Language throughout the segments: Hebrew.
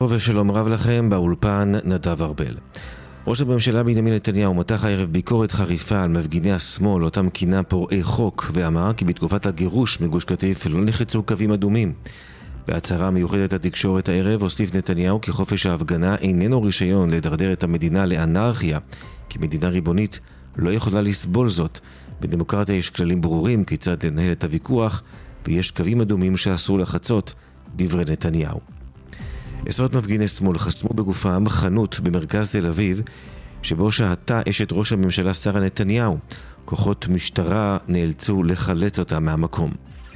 ושלום רב לכם, באולפן נדב ארבל. ראש הממשלה בנימין נתניהו מתח הערב ביקורת חריפה על מפגיני השמאל, אותם כינה פורעי חוק, ואמר כי בתקופת הגירוש מגוש קטיף לא נחצו קווים אדומים. בהצהרה מיוחדת לתקשורת הערב הוסיף נתניהו כי חופש ההפגנה איננו רישיון לדרדר את המדינה לאנרכיה, כי מדינה ריבונית לא יכולה לסבול זאת. בדמוקרטיה יש כללים ברורים כיצד לנהל את הוויכוח, ויש קווים אדומים שאסור לחצות, דברי נתניהו. עשרות מפגיני שמאל חסמו בגופם חנות במרכז תל אביב, שבו שהתה אשת ראש הממשלה שרה נתניהו. כוחות משטרה נאלצו לחלץ אותה מהמקום.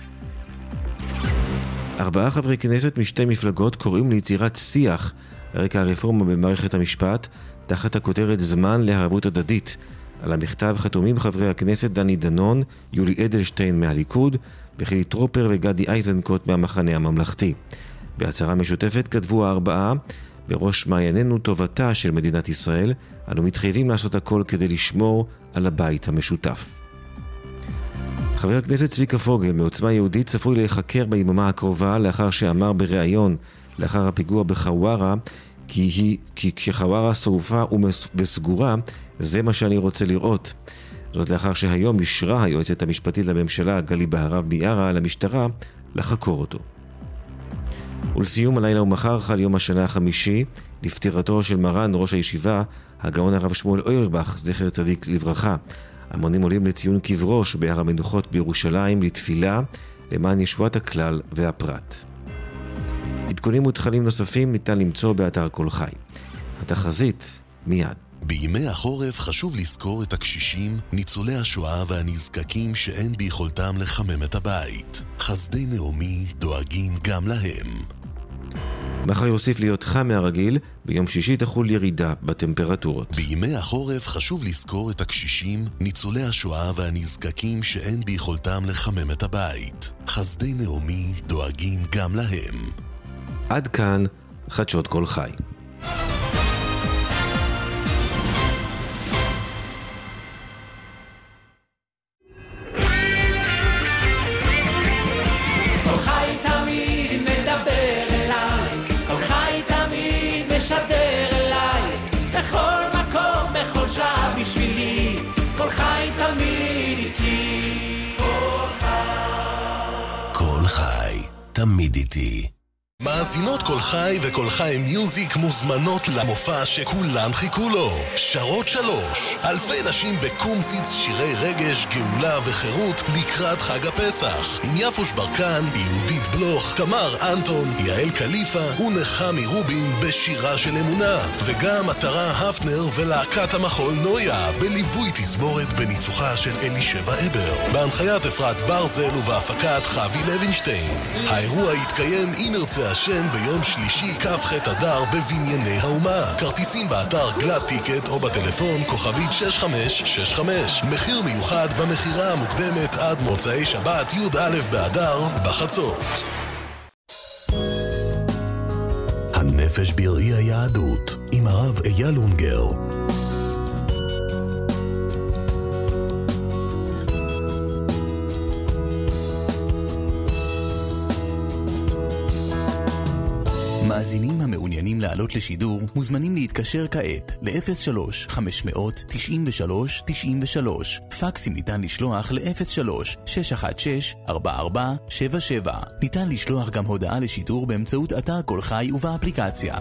4 חברי כנסת משתי מפלגות קוראים ליצירת שיח רקע הרפורמה במערכת המשפט, תחת הכותרת זמן לערבות הדדית. על המכתב חתומים חברי הכנסת דני דנון, יולי אדלשטיין מהליכוד, וחילי טרופר וגדי איזנקוט מהמחנה הממלכתי. בהצהרה משותפת כתבו 4, בראש מעייננו טובתה של מדינת ישראל, אנו מתחייבים לעשות הכל כדי לשמור על הבית המשותף. חבר הכנסת צביקה פוגל מעוצמה יהודית צפוי להיחקר ביממה הקרובה, לאחר שאמר בריאיון לאחר הפיגוע בחווארה כי כשחווארה שרופה וסגורה, זה מה שאני רוצה לראות. זאת לאחר שהיום אישרה היועצת המשפטית לממשלה גלי בהרב מיארה למשטרה לחקור אותו. ולסיום, הלילה ומחר חל יום השנה החמישי לפטירתו של מרן ראש הישיבה הגאון הרב שמואל אוירבך, זכר צדיק לברכה. המונים עולים לציון קברו שבהר המנוחות בירושלים לתפילה למען ישועת הכלל והפרט. עדכונים ותכנים נוספים ניתן למצוא באתר כל חי. התחזית מיד. בימי החורף חשוב לזכור את הקשישים, ניצולי השואה והנזקקים שאין ביכולתם לחמם את הבית. חסדי נעמי דואגים גם להם. מחר יוסיף להיות חם מהרגיל, ביום שישי תחול ירידה בטמפרטורות. בימי החורף חשוב לזכור את הקשישים, ניצולי השואה והנזקקים שאין ביכולתם לחמם את הבית. חסדי נעמי דואגים גם להם. עד כאן חדשות כל חי. בשבילי כל חי תמיד איתי, כל חי תמיד איתי. מאזינות כל חי וכל חי מיוזיק מוזמנות למופע שכולן חיכו לו. שרות 3, אלפי נשים בקומציץ, שירי רגש, גאולה וחירות לקראת חג הפסח, עם יפוש ברקן, יהודית בלוך, תמר אנטון, יעל קליפה ונחמי רובין בשירה של אמונה, וגם מטרה הפנר ולהקת המחול נויה בליווי תזמורת בניצוחה של אלישבע אבר, בהנחיית אפרת ברזל ובהפקת חוי לוינשטיין. האירוע יתקיים אם ירצה השם ביום שלישי כ"ח אדר בבנייני האומה. כרטיסים באתר גלד טיקט או בטלפון כוכבית 6565. מחיר מיוחד במחירה המוקדמת עד מוצאי שבת י"א באדר בחצות. הנפש בראי היהדות עם הרב אייל אונגר. מאזינים המעוניינים לעלות לשידור מוזמנים להתקשר כעת ל-03-593-93-93. פקסים ניתן לשלוח ל-03-616-4477. ניתן לשלוח גם הודעה לשידור באמצעות אתר כל חי ובאפליקציה.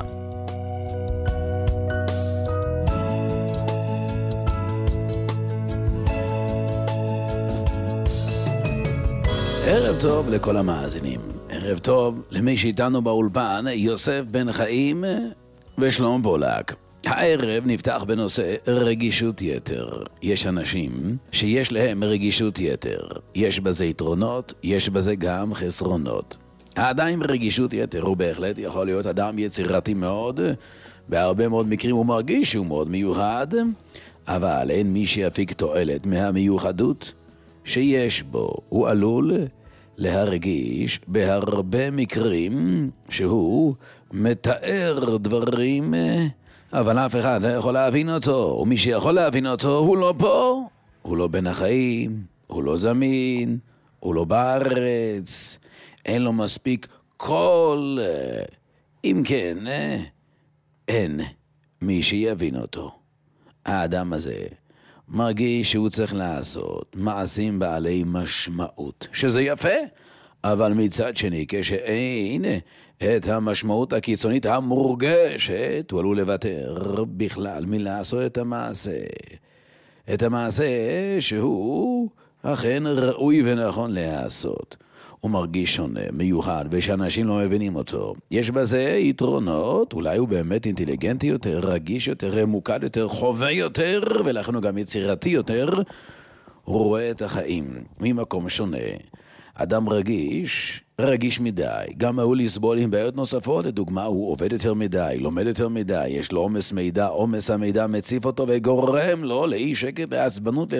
ערב טוב לכל המאזינים. ערב טוב למי שאיתנו באולפן, יוסף בן חיים ושלום פולק. הערב נפתח בנושא רגישות יתר. יש אנשים שיש להם רגישות יתר. יש בזה יתרונות, יש בזה גם חסרונות. האדם עם רגישות יתר הוא בהחלט יכול להיות אדם יצירתי מאוד, בהרבה מאוד מקרים הוא מרגיש שהוא מאוד מיוחד, אבל אין מי שיפיק תועלת מהמיוחדות שיש בו. הוא עלול להרגיש בהרבה מקרים שהוא מתאר דברים, אבל אף אחד לא יכול להבין אותו, ומי שיכול להבין אותו הוא לא פה, הוא לא בין החיים, הוא לא זמין, הוא לא בארץ, אין לו מספיק קול אם כן, אין מי שיבין אותו. האדם הזה מרגיש שהוא צריך לעשות מעשים בעלי משמעות, שזה יפה, אבל מצד שני, כשאין את המשמעות הקיצונית המורגשת, הוא עלול לוותר בכלל מלעשות את המעשה. את המעשה שהוא אכן ראוי ונכון לעשות. הוא מרגיש שונה, מיוחד, ושאנשים לא מבינים אותו. יש בזה יתרונות, אולי הוא באמת אינטליגנטי יותר, רגיש יותר, ממוקד יותר, חווה יותר, ולכן הוא גם יצירתי יותר. הוא רואה את החיים ממקום שונה. אדם רגיש מדי, גם הוא לסבול עם בעיות נוספות, לדוגמה הוא עובד יותר מדי, לומד יותר מדי, יש לו עומס מידע, עומס המידע מציף אותו וגורם לו לאי שקט, לעצבנות,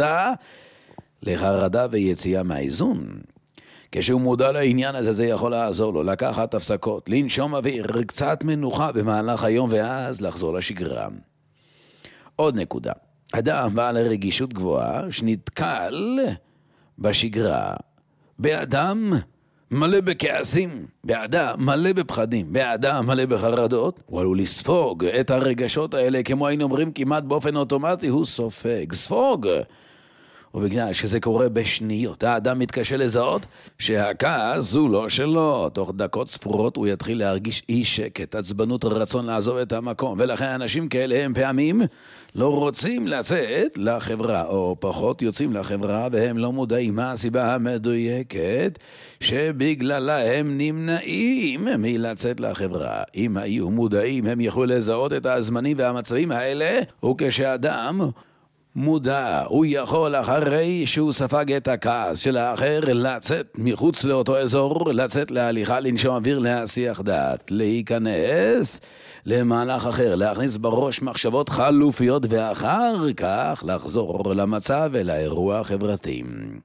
לחרדה ויציאה מהאיזון. כשהוא מודע לעניין הזה, זה יכול לעזור לו, לקחת הפסקות, לנשום אוויר, קצת מנוחה במהלך היום ואז לחזור לשגרה. עוד נקודה, אדם בעל רגישות גבוהה שנתקל בשגרה, באדם מלא בכעסים, באדם מלא בפחדים, באדם מלא בחרדות, הוא עלול לספוג את הרגשות האלה, כמו היינו אומרים כמעט באופן אוטומטי, הוא ספוג. ובגלל שזה קורה בשניות, האדם מתקשה לזהות שהכעס הוא לא שלו. תוך דקות ספורות הוא יתחיל להרגיש אי שקט, עצבנות, רצון לעזוב את המקום, ולכן אנשים כאלה הם פעמים לא רוצים לצאת לחברה, או פחות יוצאים לחברה, והם לא מודעים מה הסיבה המדויקת שבגללה הם נמנעים מלצאת לחברה. אם היו מודעים הם יכולו לזהות את הזמנים והמצבים האלה, וכשאדם מודע, הוא יכול אחרי שהוא ספג את הכעס של האחר לצאת מחוץ לאותו אזור, לצאת להליכה, לנשום אוויר, להסיח דעת, להיכנס למהלך אחר, להכניס בראש מחשבות חלופיות ואחר כך לחזור למצב ולאירוע החברתי.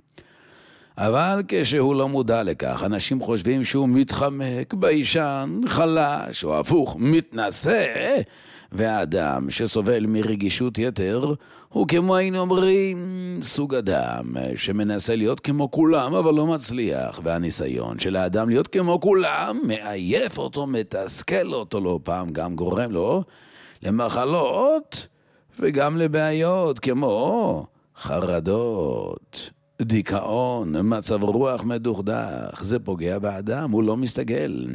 אבל כשהוא לא מודע לכך, אנשים חושבים שהוא מתחמק, ביישן, חלש או הפוך, מתנשא, והאדם שסובל מרגישות יתר הוא כמו היינו אומרים סוג אדם שמנסה להיות כמו כולם אבל לא מצליח, והניסיון של האדם להיות כמו כולם מעייף אותו, מתסכל אותו, לא פעם גם גורם לו למחלות וגם לבעיות כמו חרדות, דיכאון, מצב רוח מדוכדך. זה פוגע באדם, הוא לא מסתגל.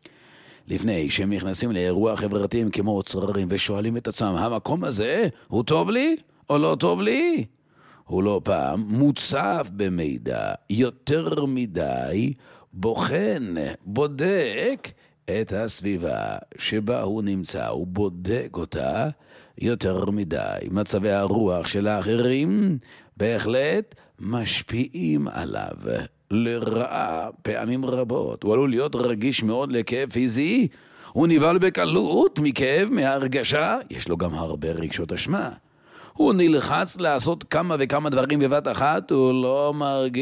לפני שהם נכנסים לאירוע חברתיים כמו אוצררים ושואלים את עצמם, המקום הזה הוא טוב לי או לא טוב לי? הוא לא פעם מוצף במידע, יותר מדי, בוחן, בודק את הסביבה שבה הוא נמצא, הוא בודק אותה יותר מדי. מצבי הרוח של האחרים בהחלט משפיעים עליו לרעה פעמים רבות. הוא עלול להיות רגיש מאוד לכאב פיזי, הוא נבהל בקלות מכאב, מהרגשה, יש לו גם הרבה רגשות אשמה. הוא נלחץ לעשות כמה וכמה דברים בבת אחת, הוא לא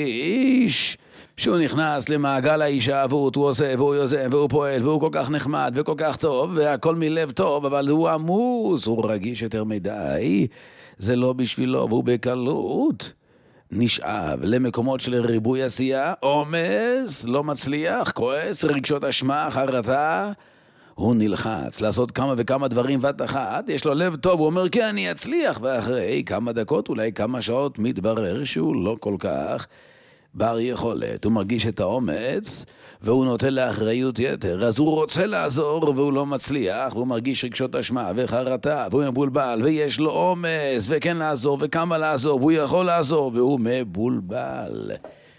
מרגיש שהוא נכנס למעגל ההישאבות, הוא עושה והוא יוזם והוא פועל והוא כל כך נחמד וכל כך טוב והכל מלב טוב, אבל הוא עמוס, הוא רגיש יותר מדי, זה לא בשבילו, והוא בקלות נשאב למקומות של ריבוי עשייה, עומס, לא מצליח, כועס, רגשות אשמה, חרטה. הוא נלחץ לעשות כמה וכמה דברים בת אחת, יש לו לב טוב, הוא אומר כן אני אצליח, ואחרי כמה דקות אולי כמה שעות מתברר שהוא לא כל כך בר יכולת. הוא מרגיש את האומץ והוא נוטה לאחריות יתר, אז הוא רוצה לעזור והוא לא מצליח, והוא מרגיש רגשות אשמה וחרטה והוא מבולבל ויש לו אומץ וכן לעזור וכמה לעזור והוא יכול לעזור והוא מבולבל.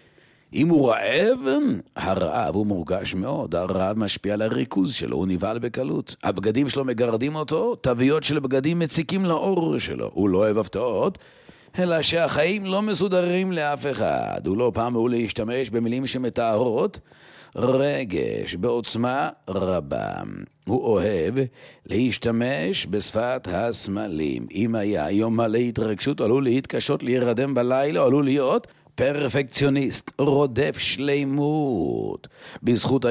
אם הוא רעב, הרעב הוא מורגש מאוד, הרעב משפיע על הריכוז שלו, הוא נבהל בקלות, הבגדים שלו מגרדים אותו, תוויות של בגדים מציקים לאור שלו, הוא לא אוהב הפתעות, אלא שהחיים לא מסודרים לאף אחד. הוא לא פעם הוא להשתמש במילים שמתארות רגש בעוצמה רבה. הוא אוהב להשתמש בשפת הסמלים. אם היה יום מלא התרגשות, עלול להתקשות להירדם בלילה, עלול להיות פרפקציוניסט, רודף שלימות. בזכות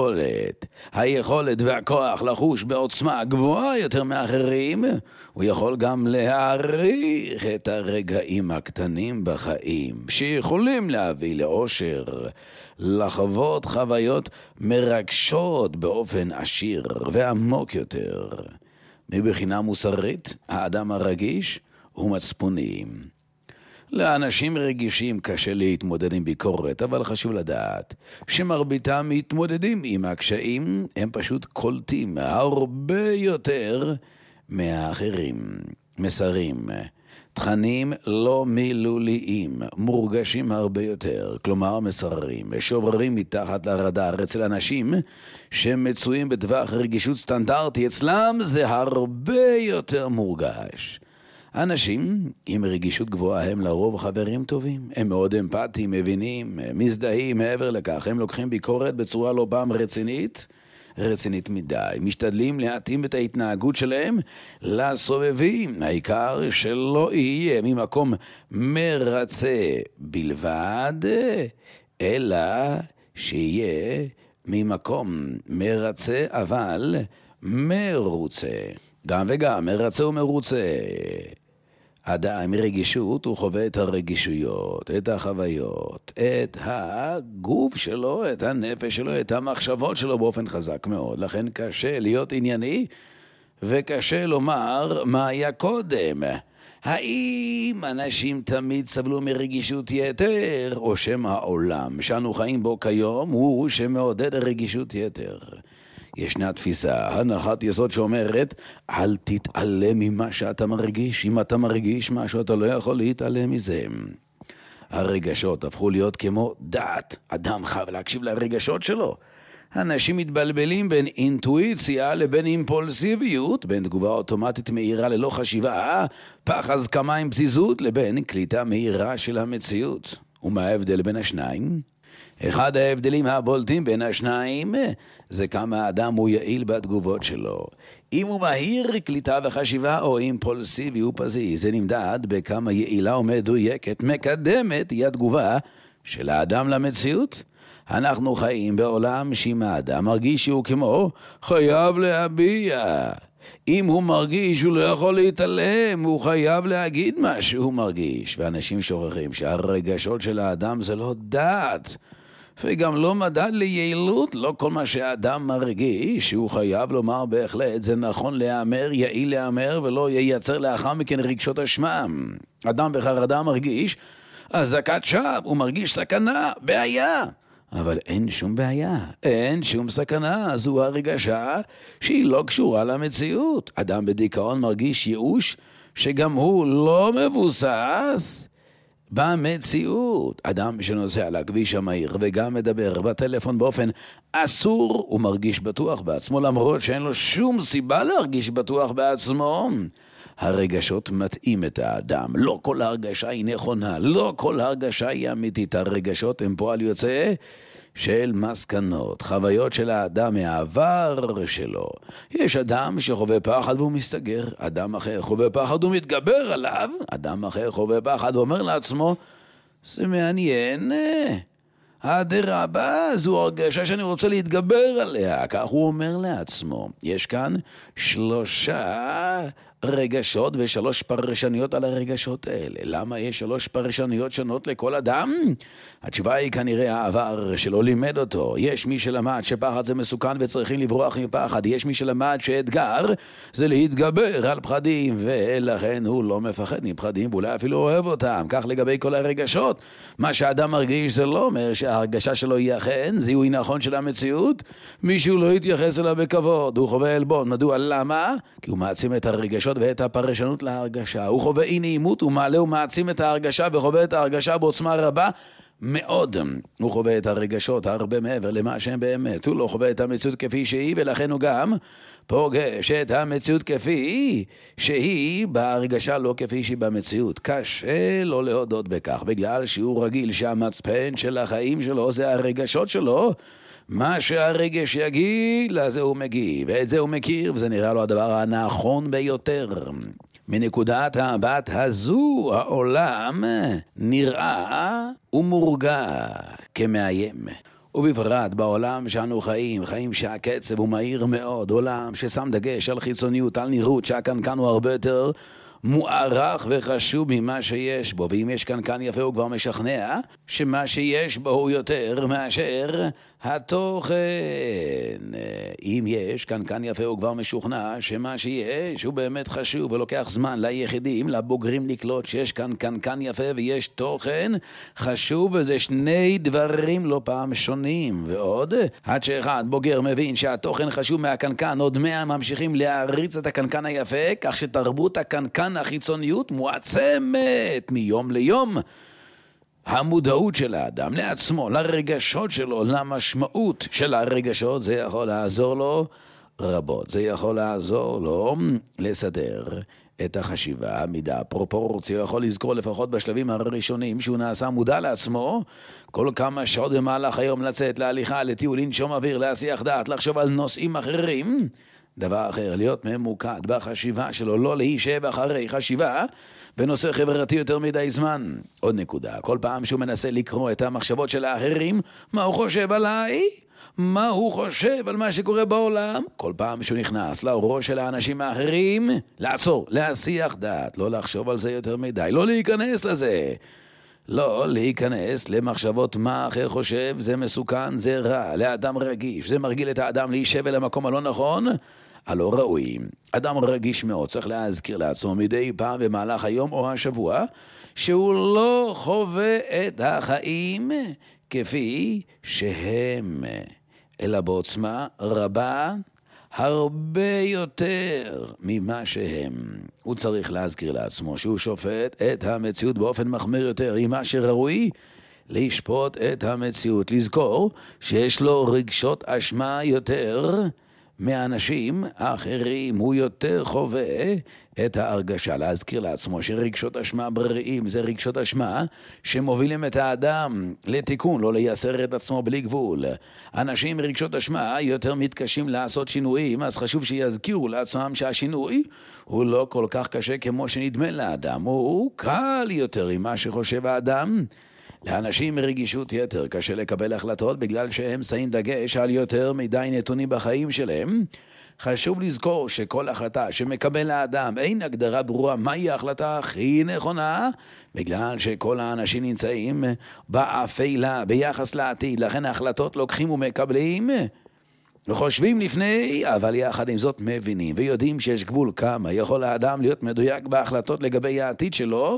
היכולת והכוח לחוש בעוצמה גבוהה יותר מאחרים, הוא יכול גם להעריך את הרגעים הקטנים בחיים, שיכולים להביא לאושר, לחוות חוויות מרגשות באופן עשיר ועמוק יותר. מבחינה מוסרית, האדם הרגיש הוא מצפוני. לאנשים רגישים קשה להתמודד עם ביקורת, אבל חשוב לדעת שמרביתם מתמודדים עם הקשיים, הם פשוט קולטים הרבה יותר מהאחרים. מסרים, תכנים לא מילוליים, מורגשים הרבה יותר, כלומר מסרים, שוברים מתחת לרדאר אצל אנשים שמצויים בטווח רגישות סטנדרטי, אצלם זה הרבה יותר מורגש. אנשים עם רגישות גבוהה הם לרוב חברים טובים, הם מאוד אמפתיים, מבינים, מזדהים. מעבר לכך, הם לוקחים ביקורת בצורה לא פעם רצינית מדי, משתדלים להתאים את ההתנהגות שלהם לסובבים, העיקר שלא יהיה ממקום מרצה בלבד, אלא שיהיה ממקום מרצה אבל מרוצה, גם וגם, מרצה ומרוצה. אדם עם רגישות הוא חווה את הרגישויות, את החוויות, את הגוף שלו, את הנפש שלו, את המחשבות שלו באופן חזק מאוד. לכן קשה להיות ענייני וקשה לומר מה היה קודם. האם אנשים תמיד סבלו מרגישות יתר, או שם העולם שאנו חיים בו כיום הוא שמעודד רגישות יתר? ישנה תפיסה, הנחת יסוד שאומרת, אל תתעלם ממה שאתה מרגיש. אם אתה מרגיש משהו, אתה לא יכול להתעלם מזה. הרגשות הפכו להיות כמו דעת. אדם חייב להקשיב לרגשות שלו. אנשים מתבלבלים בין אינטואיציה לבין אימפולסיביות, בין תגובה אוטומטית מהירה ללא חשיבה, פחז כמה עם פזיזות, לבין קליטה מהירה של המציאות. ומה ההבדל בין השניים? אחד ההבדלים הבולטים בין השניים זה כמה האדם הוא יעיל בתגובות שלו. אם הוא מהיר קליטה וחשיבה או אימפולסיבי ופזיז, זה נמדד בכמה יעילה ומדויקת מקדמת היא התגובה של האדם למציאות. אנחנו חיים בעולם שאם האדם מרגיש שהוא כמו חייב להביע. אם הוא מרגיש הוא לא יכול להתעלם, הוא חייב להגיד מה שהוא מרגיש. ואנשים שוכחים שהרגשות של האדם זה לא דעת וגם לא מדד ליעילות. לא כל מה שהאדם מרגיש הוא חייב לומר בהחלט זה נכון להיאמר, יעיל להיאמר, ולא ייצר לאחר מכן רגשות אשמה. אדם בחרדה מרגיש אזעקת שווא, הוא מרגיש סכנה, בעיה. אבל אין שום בעיה, אין שום סכנה, זו הרגשה שהיא לא קשורה למציאות. אדם בדיכאון מרגיש ייאוש שגם הוא לא מבוסס במציאות. אדם שנוסע על הכביש המהיר וגם מדבר בטלפון באופן אסור, הוא מרגיש בטוח בעצמו, למרות שאין לו שום סיבה להרגיש בטוח בעצמו. הרגשות מתאים את האדם. לא כל הרגשה היא נכונה, לא כל הרגשה היא אמיתית. הרגשות הם פועל יוצא של מסקנות, חוויות של האדם מהעבר שלו. יש אדם שחווה פחד והוא מסתגר, אדם אחר חווה פחד והוא מתגבר עליו, אדם אחר חווה פחד ואומר לעצמו, זה מעניין, הדרבה זו הרגשה שאני רוצה להתגבר עליה, כך הוא אומר לעצמו. יש כאן 3 רגשות ו3 פרשניות על הרגשות האלה. למה יש 3 פרשניות שונות לכל אדם? התשובה היא כנראה העבר שלא לימד אותו. יש מי שלמד שפחד זה מסוכן וצריכים לברוח מפחד. יש מי שלמד שאתגר זה להתגבר על פחדים, ולכן הוא לא מפחד מפחדים ואולי אפילו אוהב אותם. כך לגבי כל הרגשות. מה שהאדם מרגיש זה לא אומר שההרגשה שלו היא אכן זיהוי נכון של המציאות. מישהו לא יתייחס אליו בכבוד, הוא חווה אלבון. מדוע? למה? כי הוא מעצים את הרגשות ואת הפרשנות להרגשה. הוא חווה אי נעימות, הוא מעלה ומעצים את ההרגשה וחווה את ההרגשה בעוצמה רבה מאוד. הוא חווה את הרגשות הרבה מעבר למה שהם באמת. הוא לא חווה את המציאות כפי שהיא, ולכן הוא גם פוגש את המציאות כפי שהיא בהרגשה, לא כפי שהיא במציאות. קשה לא להודות בכך, בגלל שהוא רגיל שהמצפן של החיים שלו זה הרגשות שלו. מה שהרגש יגיד, לזה הוא מגיב, ואת זה הוא מכיר, וזה נראה לו הדבר הנכון ביותר. מנקודת המבט הזו העולם נראה ומורגע כמאיים. ובפרט בעולם שאנו חיים שהקצב הוא מהיר מאוד, עולם ששם דגש על חיצוניות, על נראות, שהקנקן הוא הרבה יותר מוערך וחשוב ממה שיש בו, ואם יש קנקן יפה הוא כבר משכנע שמה שיש בו הוא יותר מאשר התוכן. אם יש קנקן יפה הוא כבר משוכנע שמה שיש הוא באמת חשוב, ולוקח זמן ליחידים, לבוגרים לקלוט שיש כאן קנקן יפה ויש תוכן חשוב, וזה שני דברים לא פעם שונים. ועוד, עד שאחד בוגר מבין שהתוכן חשוב מהקנקן, עוד 100 ממשיכים להריץ את הקנקן היפה, כך שתרבות הקנקן החיצוניות מועצמת מיום ליום. המודעות של האדם לעצמו, לרגשות שלו, למשמעות של הרגשות, זה יכול לעזור לו רבות. זה יכול לעזור לו לסדר את החשיבה, מידה, פרופורציה. הוא יכול לזכור לפחות בשלבים הראשונים שהוא נעשה מודע לעצמו, כל כמה שעות במהלך היום לצאת להליכה, לטיול, לנשום אוויר, להסיח דעת, לחשוב על נושאים אחרים. דבר אחר, להיות ממוקד בחשיבה שלו, לא להישב אחרי חשיבה בנושא חברתי יותר מדי זמן. עוד נקודה, כל פעם שהוא מנסה לקרוא את המחשבות של האחרים, מה הוא חושב עליי? מה הוא חושב על מה שקורה בעולם? כל פעם שהוא נכנס לראש של האנשים האחרים, לעצור, להסיח דעת, לא לחשוב על זה יותר מדי, לא להיכנס לזה. לא להיכנס למחשבות מה אחר חושב, זה מסוכן, זה רע, לאדם רגיש, זה מרגיל את האדם להישב אל המקום הלא נכון, הלא ראוי. אדם רגיש מאוד, צריך להזכיר לעצמו מדי פעם במהלך היום או השבוע, שהוא לא חווה את החיים כפי שהם, אלא בעוצמה רבה הרבה יותר ממה שהם. הוא צריך להזכיר לעצמו שהוא שופט את המציאות באופן מחמיר יותר, עם מה שראוי לשפוט את המציאות, לזכור שיש לו רגשות אשמה יותר מאנשים אחרים, הוא יותר חווה את ההרגשה, להזכיר לעצמו שרגשות אשמה בריאים זה רגשות אשמה שמובילים את האדם לתיקון, לא לייסר את עצמו בלי גבול. אנשים רגשות אשמה יותר מתקשים לעשות שינויים, אז חשוב שיזכירו לעצמם שהשינוי הוא לא כל כך קשה כמו שנדמה לאדם, הוא קל יותר עם מה שחושב האדם. לאנשים מרגישות יתר קשה לקבל החלטות בגלל שהם שמים דגש על יותר מדי נתונים בחיים שלהם. חשוב לזכור שכל החלטה שמקבל האדם אין הגדרה ברורה מהי ההחלטה הכי נכונה, בגלל שכל האנשים נמצאים באפלה ביחס לעתיד, לכן ההחלטות לוקחים ומקבלים וחושבים לפני, אבל יחד עם זאת מבינים ויודעים שיש גבול כמה יכול האדם להיות מדויק בהחלטות לגבי העתיד שלו,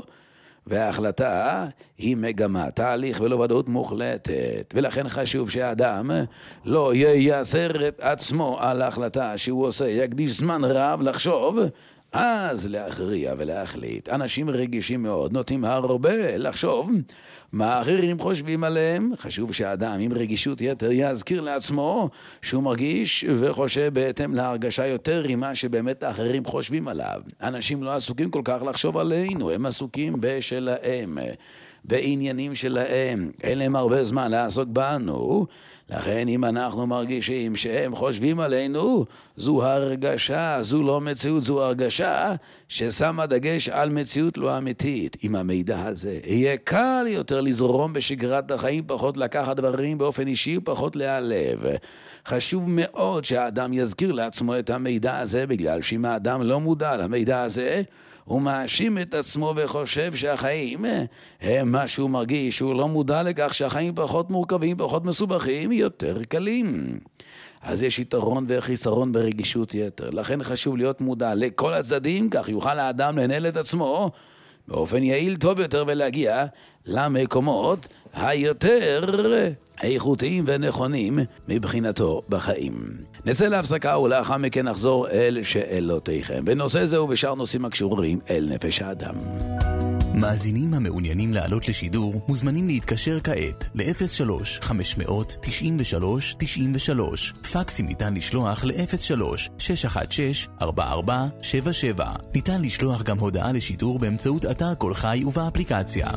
וההחלטה היא מגמה, תהליך ולא ודאות מוחלטת, ולכן חשוב שהאדם לא ייסר את עצמו על ההחלטה שהוא עושה, יקדיש זמן רב לחשוב, אז להכריע ולהחליט. אנשים רגישים מאוד, נוטים הרבה לחשוב מה אחרים חושבים עליהם. חשוב שהאדם עם רגישות יתר יזכיר לעצמו שהוא מרגיש וחושב בהתאם להרגשה יותר ממה שבאמת האחרים חושבים עליו. אנשים לא עסוקים כל כך לחשוב עלינו, הם עסוקים בשלהם, בעניינים שלהם, אין להם הרבה זמן לעסוק בנו. לכן אם אנחנו מרגישים שהם חושבים עלינו, זו הרגשה, זו לא מציאות, זו הרגשה ששמה דגש על מציאות לא אמיתית. עם המידע הזה יהיה קל יותר לזרום בשגרת החיים, פחות לקחת דברים באופן אישי, פחות להיעלב. חשוב מאוד שהאדם יזכיר לעצמו את המידע הזה, בגלל שאם האדם לא מודע למידע הזה, הוא מאשים את עצמו וחושב שהחיים הם מה שהוא מרגיש, הוא לא מודע לכך שהחיים פחות מורכבים, פחות מסובכים, יותר קלים. אז יש יתרון וחיסרון ברגישות יתר. לכן חשוב להיות מודע לכל הצדדים, כך יוכל האדם לנהל את עצמו באופן יעיל טוב יותר ולהגיע למקומות היותר איכותיים ונכונים מבחינתו בחיים. נצא להפסקה ולאחר מכן נחזור אל שאלותיכם בנושא זה ובשאר נושאים הקשורים אל נפש האדם. מאזינים המעוניינים לעלות לשידור מוזמנים להתקשר כעת ל-03-593-93-93. פקסים ניתן לשלוח ל-03-616-4477. ניתן לשלוח גם הודעה לשידור באמצעות אתר כל חי ובאפליקציה.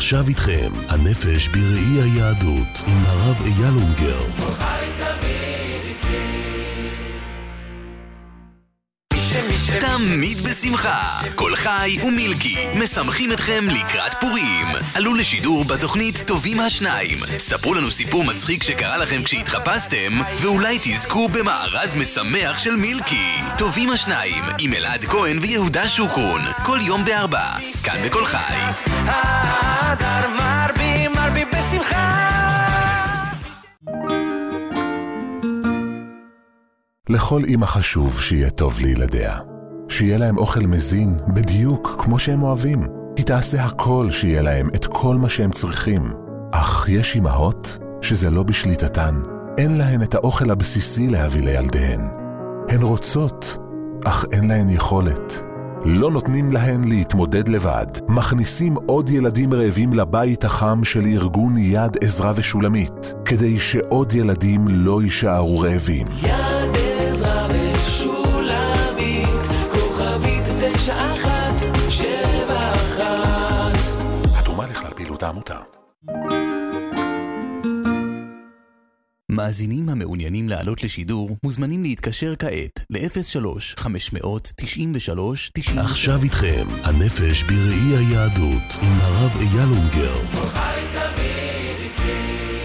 עכשיו איתכם, הנפש בראי היהדות, עם הרב אייל אונגר. כל חי תמיד איתי. תמיד בשמחה. כל חי ומילקי משמחים אתכם לקראת פורים. עלו לשידור בתוכנית טובים השניים. ספרו לנו סיפור מצחיק שקרה לכם כשהתחפשתם, ואולי תזכו במארז משמח של מילקי. טובים השניים עם אלעד כהן ויהודה שוקרון. כל יום ב4, כאן בכל חי. הדר מרבי בשמחה. לכל אמא חשוב שיהיה טוב לילדיה. שיהיה להם אוכל מזין בדיוק כמו שהם אוהבים. היא תעשה הכל שיהיה להם את כל מה שהם צריכים. אך יש אמהות שזה לא בשליטתן. אין להן את האוכל הבסיסי להביא לילדיהן. הן רוצות, אך אין להן יכולת. לא נותנים להן להתמודד לבד. מכניסים עוד ילדים רעבים לבית החם של ארגון יד עזרא ושולמית, כדי שעוד ילדים לא יישארו רעבים. יד עזרא ושולמית, כוכבית 9171. התרומה לכלל פעילות העמותה. מאזינים המעוניינים לעלות לשידור מוזמנים להתקשר כעת ל-03-593-93-90. עכשיו איתכם, הנפש בראי היהדות, עם הרב אייל אונגר. כל חי תמיד איתי.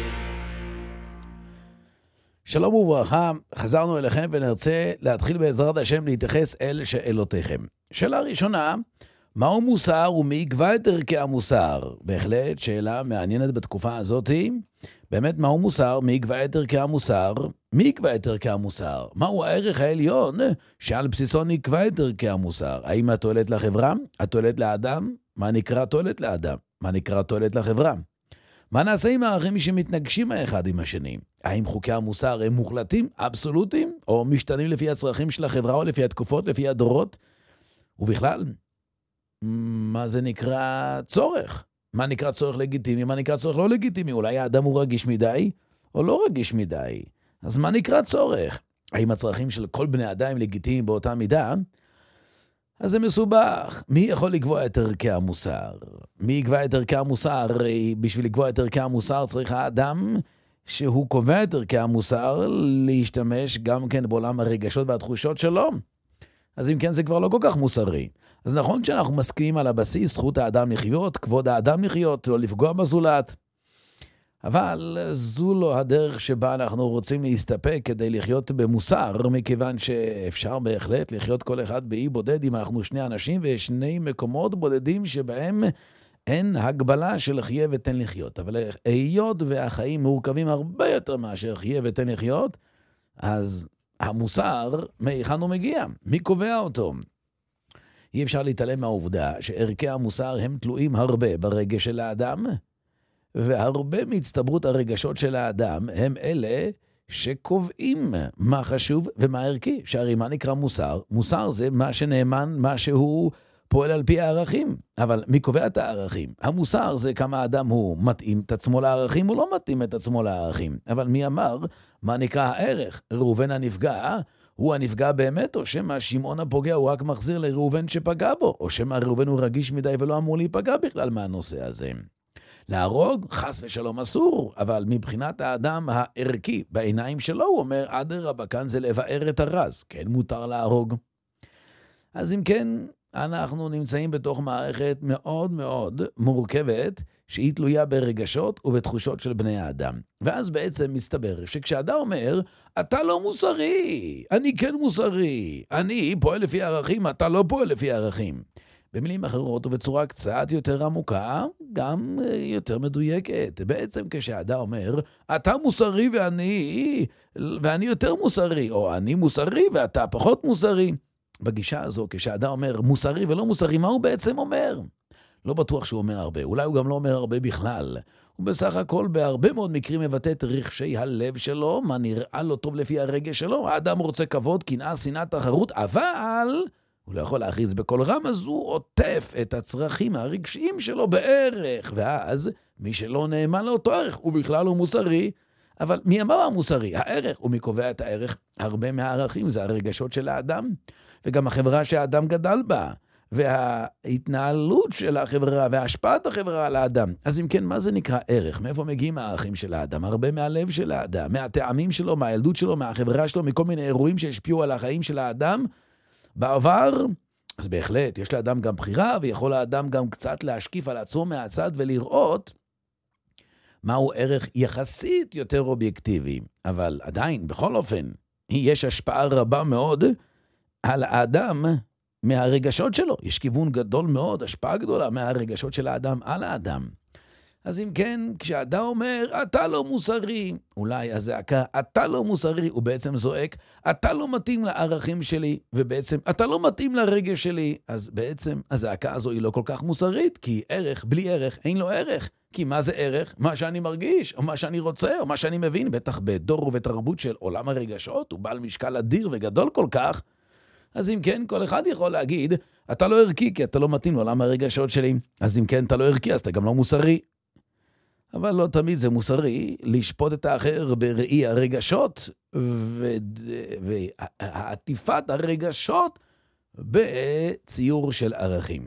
שלום וברכה, חזרנו אליכם ונרצה להתחיל בעזרת השם להתייחס אל שאלותיכם. שאלה ראשונה, מהו מוסר ומי יקבע את ערכי המוסר? בהחלט שאלה מעניינת בתקופה הזאת. באמת מהו מוסר, מי יקבע את ערכי המוסר? מי יקבע את ערכי המוסר? מהו הערך העליון שעל בסיסו נקבע את ערכי המוסר? האם התועלת לחברה? התועלת לאדם? מה נקרא תועלת לאדם? מה נקרא תועלת לחברה? מה נעשה עם הערכים שמתנגשים האחד עם השני? האם חוקי המוסר הם מוחלטים, אבסולוטיים, או משתנים לפי הצרכים של החברה או לפי התקופות, לפי הדורות? ובכלל, מה זה נקרא צורך? מה נקרא צורך לגיטימי? מה נקרא צורך לא לגיטימי? אולי האדם הוא רגיש מדי או לא רגיש מדי? אז מה נקרא צורך? האם הצרכים של כל בני אדם לגיטימיים באותה מידה? אז זה מסובך. מי יכול לקבוע את ערכי המוסר? מי יקבע את ערכי המוסר? בשביל לקבוע את ערכי המוסר צריך האדם שהוא קובע את ערכי המוסר להשתמש גם כן בעולם הרגשות והתחושות שלו. אז אם כן זה כבר לא כל כך מוסרי. אז נכון שאנחנו מסכימים על הבסיס, זכות האדם לחיות, כבוד האדם לחיות, לא לפגוע בזולת. אבל זו לא הדרך שבה אנחנו רוצים להסתפק כדי לחיות במוסר, מכיוון שאפשר בהחלט לחיות כל אחד באי בודד אם אנחנו שני אנשים ושני מקומות בודדים שבהם אין הגבלה של חיה ותן לחיות. אבל היות והחיים מורכבים הרבה יותר מאשר חיה ותן לחיות, אז המוסר, מהיכן הוא מגיע? מי קובע אותו? אי אפשר להתעלם מהעובדה שערכי המוסר הם תלויים הרבה ברגש של האדם, והרבה מהצטברות הרגשות של האדם הם אלה שקובעים מה חשוב ומה ערכי. שהרי מה נקרא מוסר? מוסר זה מה שנאמן, מה שהוא פועל על פי הערכים. אבל מי קובע את הערכים? המוסר זה כמה האדם הוא מתאים את עצמו לערכים, הוא לא מתאים את עצמו לערכים. אבל מי אמר מה נקרא הערך? ראובן הנפגע, הוא הנפגע באמת, או שמה שמעון הפוגע הוא רק מחזיר לראובן שפגע בו, או שמה ראובן הוא רגיש מדי ולא אמור להיפגע בכלל מהנושא הזה. להרוג, חס ושלום אסור, אבל מבחינת האדם הערכי, בעיניים שלו הוא אומר, אדרבה, כאן זה לבאר את הרז, כן מותר להרוג. אז אם כן, אנחנו נמצאים בתוך מערכת מאוד מאוד מורכבת, שהיא תלויה ברגשות ובתחושות של בני האדם. ואז בעצם מסתבר שכשאדם אומר, אתה לא מוסרי, אני כן מוסרי, אני פועל לפי ערכים, אתה לא פועל לפי ערכים. במילים אחרות ובצורה קצת יותר עמוקה, גם יותר מדויקת. בעצם כשאדם אומר, אתה מוסרי ואני יותר מוסרי, או אני מוסרי ואתה פחות מוסרי. בגישה הזו, כשאדם אומר מוסרי ולא מוסרי, מה הוא בעצם אומר? לא בטוח שהוא אומר הרבה, אולי הוא גם לא אומר הרבה בכלל. הוא בסך הכל בהרבה מאוד מקרים מבטא את רחשי הלב שלו, מה נראה לו טוב לפי הרגש שלו. האדם רוצה כבוד, קנאה, שנאה, תחרות, אבל הוא לא יכול להכריז בכל רם, אז הוא עוטף את הצרכים הרגשיים שלו בערך, ואז מי שלא נאמן לאותו ערך, הוא בכלל הוא מוסרי. אבל מי אמר המוסרי? הערך, ומי קובע את הערך? הרבה מהערכים זה הרגשות של האדם, וגם החברה שהאדם גדל בה. וההתנהלות של החברה והשפעת החברה על האדם. אז אם כן, מה זה נקרא ערך? מאיפה מגיעים הערכים של האדם? הרבה מהלב של האדם, מהטעמים שלו, מהילדות שלו, מהחברה שלו, מכל מיני אירועים שהשפיעו על החיים של האדם בעבר. אז בהחלט, יש לאדם גם בחירה, ויכול האדם גם קצת להשקיף על עצמו מהצד ולראות מהו ערך יחסית יותר אובייקטיבי. אבל עדיין, בכל אופן, יש השפעה רבה מאוד על האדם מהרגשות שלו. יש כיוון גדול מאוד, השפעה גדולה מהרגשות של האדם על האדם. אז אם כן, כשאדם אומר, אתה לא מוסרי, אולי הזעקה, אתה לא מוסרי, הוא בעצם זועק, אתה לא מתאים לערכים שלי, ובעצם, אתה לא מתאים לרגש שלי, אז בעצם הזעקה הזו היא לא כל כך מוסרית, כי ערך, בלי ערך, אין לו ערך. כי מה זה ערך? מה שאני מרגיש, או מה שאני רוצה, או מה שאני מבין, בטח בדור ובתרבות של עולם הרגשות, הוא בעל משקל אדיר וגדול כל כך. אז אם כן, כל אחד יכול להגיד, אתה לא ערכי, כי אתה לא מתאים לעולם הרגשות שלי. אז אם כן, אתה לא ערכי, אז אתה גם לא מוסרי. אבל לא תמיד זה מוסרי לשפוט את האחר בראי הרגשות ועטיפת הרגשות בציור של ערכים.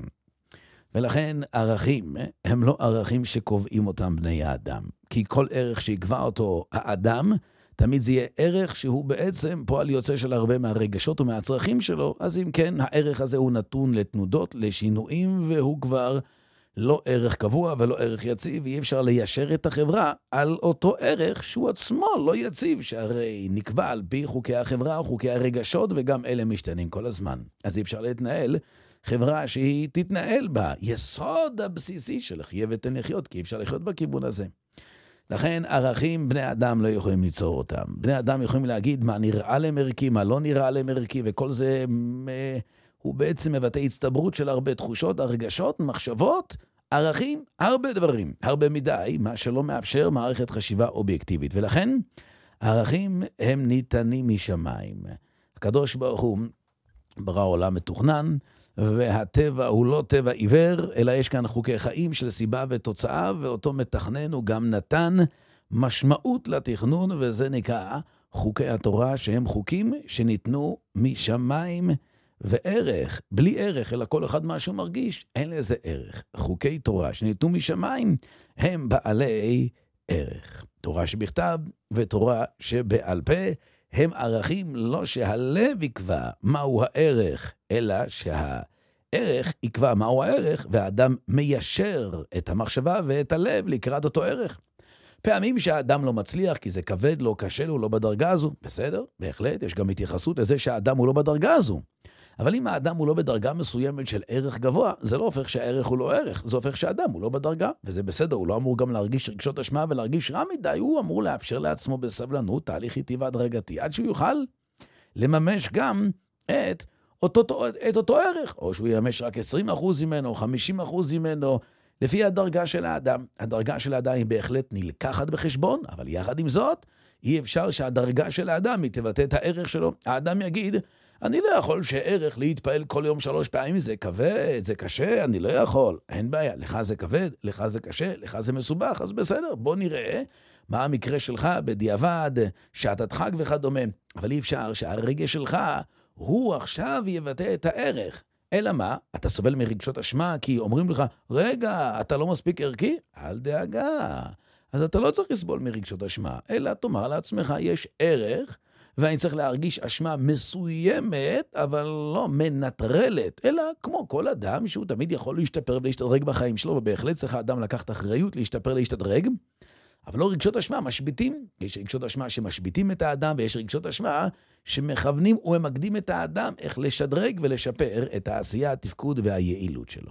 ולכן ערכים הם לא ערכים שקובעים אותם בני האדם. כי כל ערך שיקבע אותו האדם, תמיד זה יהיה ערך שהוא בעצם פועל יוצא של הרבה מהרגשות ומהצרכים שלו. אז אם כן, הערך הזה הוא נתון לתנודות, לשינויים, והוא כבר לא ערך קבוע ולא ערך יציב, ואי אפשר ליישר את החברה על אותו ערך שהוא עצמו לא יציב, שהרי נקבע על פי חוקי החברה או חוקי הרגשות, וגם אלה משתנים כל הזמן. אז אי אפשר להתנהל חברה שהיא תתנהל ביסוד הבסיסי של חיה ותן לחיות, כי אי אפשר לחיות בכיוון הזה. לכן ערכים בני אדם לא יכולים ליצור אותם. בני אדם יכולים להגיד מה נראה להם ערכי, מה לא נראה להם ערכי, וכל זה הוא בעצם מבטא הצטברות של הרבה תחושות, הרגשות, מחשבות, ערכים, הרבה דברים, הרבה מדי, מה שלא מאפשר מערכת חשיבה אובייקטיבית. ולכן ערכים הם ניתנים משמיים. הקדוש ברוך הוא ברא עולם מתוכנן, והטבע הוא לא טבע עיוור, אלא יש כאן חוקי חיים של סיבה ותוצאה, ואותו מתכנן הוא גם נתן משמעות לתכנון, וזה נקרא חוקי התורה, שהם חוקים שניתנו משמיים, וערך, בלי ערך, אלא כל אחד מה שהוא מרגיש, אין לזה ערך. חוקי תורה שניתנו משמיים, הם בעלי ערך. תורה שבכתב ותורה שבעל פה, הם ערכים לא שהלב יקבע מהו הערך, אלא שהערך יקבע מהו הערך, והאדם מיישר את המחשבה ואת הלב לקראת אותו ערך. פעמים שהאדם לא מצליח, כי זה כבד לו, קשה לו, לא בדרגה הזו, בסדר, בהחלט, יש גם התייחסות לזה שהאדם הוא לא בדרגה הזו. אבל אם האדם הוא לא בדרגה מסוימת של ערך גבוה, זה לא הופך שהערך הוא לא ערך, זה הופך שהאדם הוא לא בדרגה, וזה בסדר, הוא לא אמור גם להרגיש רגשות אשמה ולהרגיש רע מדי, הוא אמור לאפשר לעצמו בסבלנות, תהליך איטי והדרגתי, עד שהוא יוכל לממש גם את אותו ערך, או שהוא יממש רק 20% ממנו, 50% ממנו, לפי הדרגה של האדם. הדרגה של האדם היא בהחלט נלקחת בחשבון, אבל יחד עם זאת, אי אפשר שהדרגה של האדם היא תבטא את הערך שלו. האדם יגיד, אני לא יכול שערך להתפעל כל יום 3 פעמים, זה כבד, זה קשה, אני לא יכול. אין בעיה, לך זה כבד, לך זה קשה, לך זה מסובך, אז בסדר, בוא נראה מה המקרה שלך בדיעבד, שעתת חג וכדומה. אבל אי אפשר שהרגש שלך הוא עכשיו יבטא את הערך. אלא מה? אתה סובל מרגשות אשמה, כי אומרים לך, רגע, אתה לא מספיק ערכי? אל דאגה. אז אתה לא צריך לסבול מרגשות אשמה, אלא תאמר לעצמך, יש ערך, ואני צריך להרגיש אשמה מסוימת, אבל לא מנטרלת, אלא כמו כל אדם שהוא תמיד יכול להשתפר ולהשתדרג בחיים שלו, ובהחלט צריך האדם לקחת אחריות להשתפר להשתדרג, אבל לא רגשות אשמה משביטים. יש רגשות אשמה שמשביטים את האדם, ויש רגשות אשמה שמכוונים וממקדים את האדם איך לשדרג ולשפר את העשייה, התפקוד והיעילות שלו.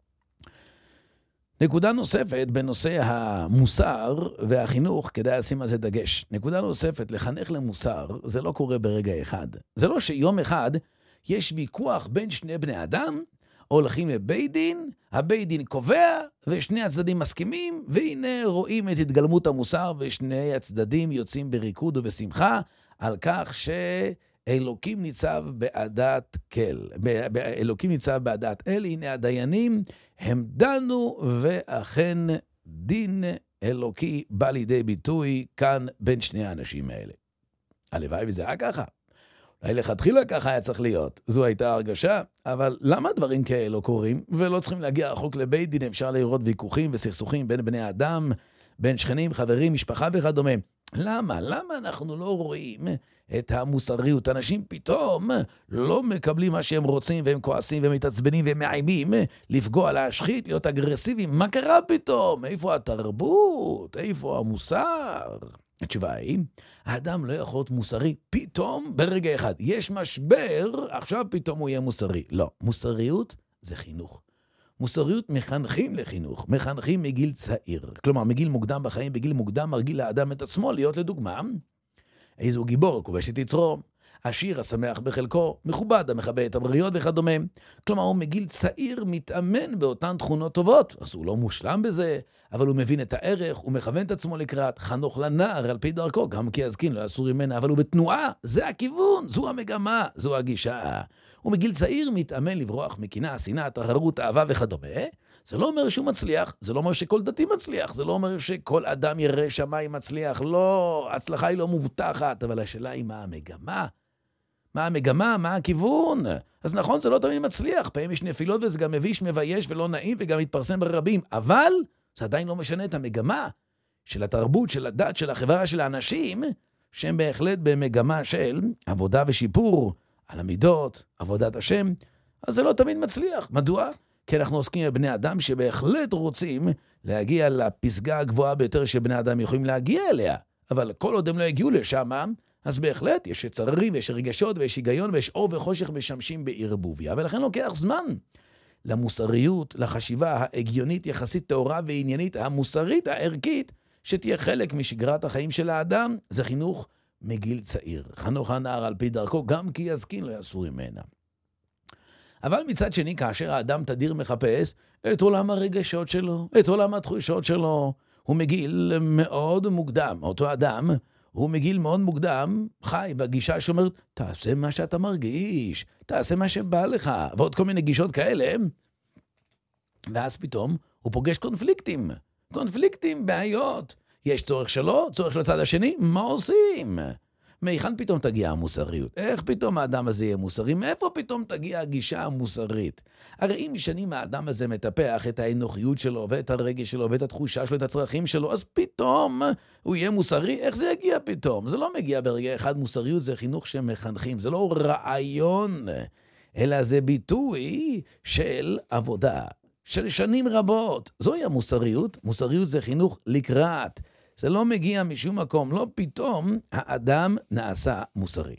נקודה נוספת בנושא המוסר והחינוך, כדאי לשים על זה דגש. נקודה נוספת, לחנך למוסר, זה לא קורה ברגע אחד. זה לא שיום אחד יש ויכוח בין שני בני אדם, הולכים לבית דין, הבית דין קובע, ושני הצדדים מסכימים, והנה רואים את התגלמות המוסר, ושני הצדדים יוצאים בריקוד ובשמחה, על כך שאלוקים ניצב בעדת כל. אלוקים ניצב בעדת אל, הנה הדיינים, הם דנו, ואכן דין אלוקי בא לידי ביטוי כאן בין שני האנשים האלה. הלוואי וזה היה ככה. לכתחילה ככה היה צריך להיות. זו הייתה הרגשה, אבל למה דברים כאלה לא קורים, ולא צריכים להגיע רחוק לבית דין, אפשר לראות ויכוחים וסכסוכים בין בני אדם, בין שכנים, חברים, משפחה וכדומה. למה? למה אנחנו לא רואים את המוסריות? אנשים פתאום לא מקבלים מה שהם רוצים, והם כועסים ומתעצבנים ומאיימים לפגוע, להשחית, להיות אגרסיביים. מה קרה פתאום? איפה התרבות? איפה המוסר? התשובה היא, האדם לא יכול להיות מוסרי פתאום ברגע אחד. יש משבר, עכשיו פתאום הוא יהיה מוסרי. לא, מוסריות זה חינוך. מוסריות מחנכים לחינוך, מחנכים מגיל צעיר. כלומר, מגיל מוקדם בחיים, בגיל מוקדם מרגיל לאדם את עצמו להיות לדוגמה. איזו גיבור, כובש את יצרו, עשיר, השמח בחלקו, מכובד, המכבה את הבריות וכדומה. כלומר, הוא מגיל צעיר מתאמן באותן תכונות טובות. אז הוא לא מושלם בזה, אבל הוא מבין את הערך, הוא מכוון את עצמו לקראת, חנוך לנער על פי דרכו, גם כי הזקין לא אסור ממנה, אבל הוא בתנועה, זה הכיוון, זו המגמה, זו הגישה. הוא מגיל צעיר מתאמן לברוח מקנאה, שנאה, תחרות, אהבה וכדומה. זה לא אומר שהוא מצליח, זה לא אומר שכל דתי מצליח, זה לא אומר שכל אדם ירא שמיים מצליח, לא, הצלחה היא לא מובטחת, אבל השאלה היא מה המגמה? מה המגמה? מה הכיוון? אז נכון, זה לא תמיד מצליח, פעמים יש נפילות וזה גם מביש, מבייש ולא נעים וגם מתפרסם ברבים, אבל זה עדיין לא משנה את המגמה של התרבות, של הדת, של החברה, של האנשים, שהם בהחלט במגמה של עבודה ושיפור על המידות, עבודת השם, אז זה לא תמיד מצליח. מדוע? כי אנחנו עוסקים בבני אדם שבהחלט רוצים להגיע לפסגה הגבוהה ביותר שבני אדם יכולים להגיע אליה, אבל כל עוד הם לא הגיעו לשם, אז בהחלט יש צררים ויש רגשות ויש היגיון ויש אור וחושך משמשים בערבוביה, ולכן לוקח זמן למוסריות, לחשיבה ההגיונית יחסית תאורה ועניינית, המוסרית, הערכית, שתהיה חלק משגרת החיים של האדם. זה חינוך מגיל צעיר. חנוך הנער על פי דרכו, גם כי הזקין לא יסור ממנה. אבל מצד שני, כאשר האדם תדיר מחפש את עולם הרגשות שלו, את עולם התחושות שלו, הוא מגיל מאוד מוקדם. אותו אדם, הוא מגיל מאוד מוקדם, חי בגישה שאומרת, תעשה מה שאתה מרגיש, תעשה מה שבא לך, ועוד כל מיני גישות כאלה. ואז פתאום הוא פוגש קונפליקטים, בעיות. יש צורך שלו, צורך של הצד השני, מה עושים? מהיכן פתאום תגיע המוסריות? איך פתאום האדם הזה יהיה מוסרי? מאיפה פתאום תגיע הגישה המוסרית? הרי אם שנים האדם הזה מטפח את האנוכיות שלו, ואת הרגש שלו, ואת התחושה שלו, את הצרכים שלו, אז פתאום הוא יהיה מוסרי? איך זה יגיע פתאום? זה לא מגיע ברגע אחד. מוסריות זה חינוך שמחנכים, זה לא רעיון, אלא זה ביטוי של עבודה, של שנים רבות. זוהי המוסריות. מוסריות זה חינוך לקראת. זה לא מגיע משום מקום, לא פתאום האדם נעשה מוסרי.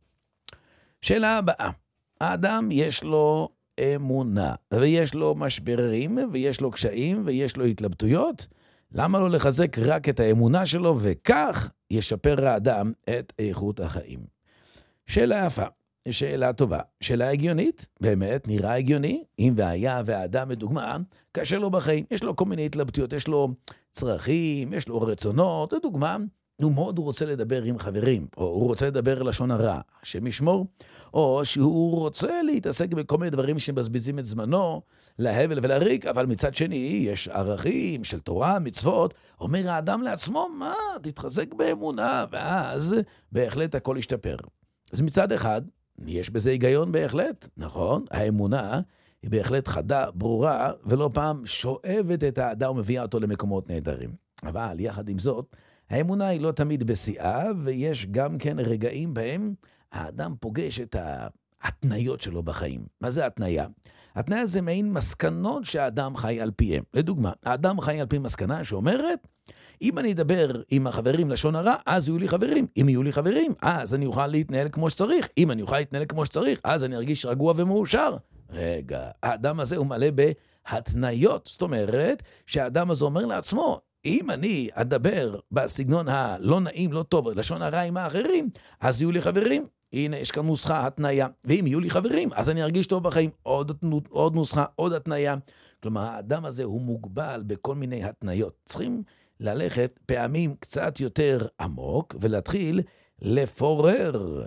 שאלה הבאה, האדם יש לו אמונה, ויש לו משברים, ויש לו קשיים, ויש לו התלבטויות. למה לא לחזק רק את האמונה שלו, וכך ישפר האדם את איכות החיים? שאלה יפה, שאלה טובה, שאלה הגיונית, באמת נראה הגיוני, אם והיה והאדם לדוגמה, כאשר לו בחיים, יש לו כל מיני התלבטויות, יש לו צרכים, יש לו רצונות, לדוגמה, הוא מאוד רוצה לדבר עם חברים, או הוא רוצה לדבר לשון הרע, שמשמור, או שהוא רוצה להתעסק בכל מיני דברים שמבזבזים את זמנו, להבל ולריק, אבל מצד שני יש ערכים של תורה, מצוות, אומר האדם לעצמו, מה, תתחזק באמונה, ואז בהחלט הכל ישתפר. אז מצד אחד, יש בזה היגיון בהחלט, נכון? האמונה היא בהחלט חדה, ברורה, ולא פעם שואבת את האדם ומביאה אותו למקומות נהדרים. אבל יחד עם זאת, האמונה היא לא תמיד בשיאה, ויש גם כן רגעים בהם האדם פוגש את ההתניות שלו בחיים. מה זה התניה? התניה זה מעין מסקנות שהאדם חי על פיהם. לדוגמה, האדם חי על פי מסקנה שאומרת, אם אני אדבר עם החברים לשון הרע, אז יהיו לי חברים. אם יהיו לי חברים, אז אני אוכל להתנהל כמו שצריך. אם אני אוכל להתנהל כמו שצריך, אז אני ארגיש רגוע ומאושר. רגע, האדם הזה הוא מלא בהתניות. זאת אומרת, שהאדם הזה אומר לעצמו, אם אני אדבר בסגנון הלא נעים, לא טוב, לשון הרע עם האחרים, אז יהיו לי חברים. הנה, יש כאן נוסחה, התניה. ואם יהיו לי חברים, אז אני ארגיש טוב בחיים. עוד נוסחה, עוד התניה. כלומר, האדם הזה הוא מוגבל בכל מיני התניות. צריכים ללכת פעמים קצת יותר עמוק, ולהתחיל לפורר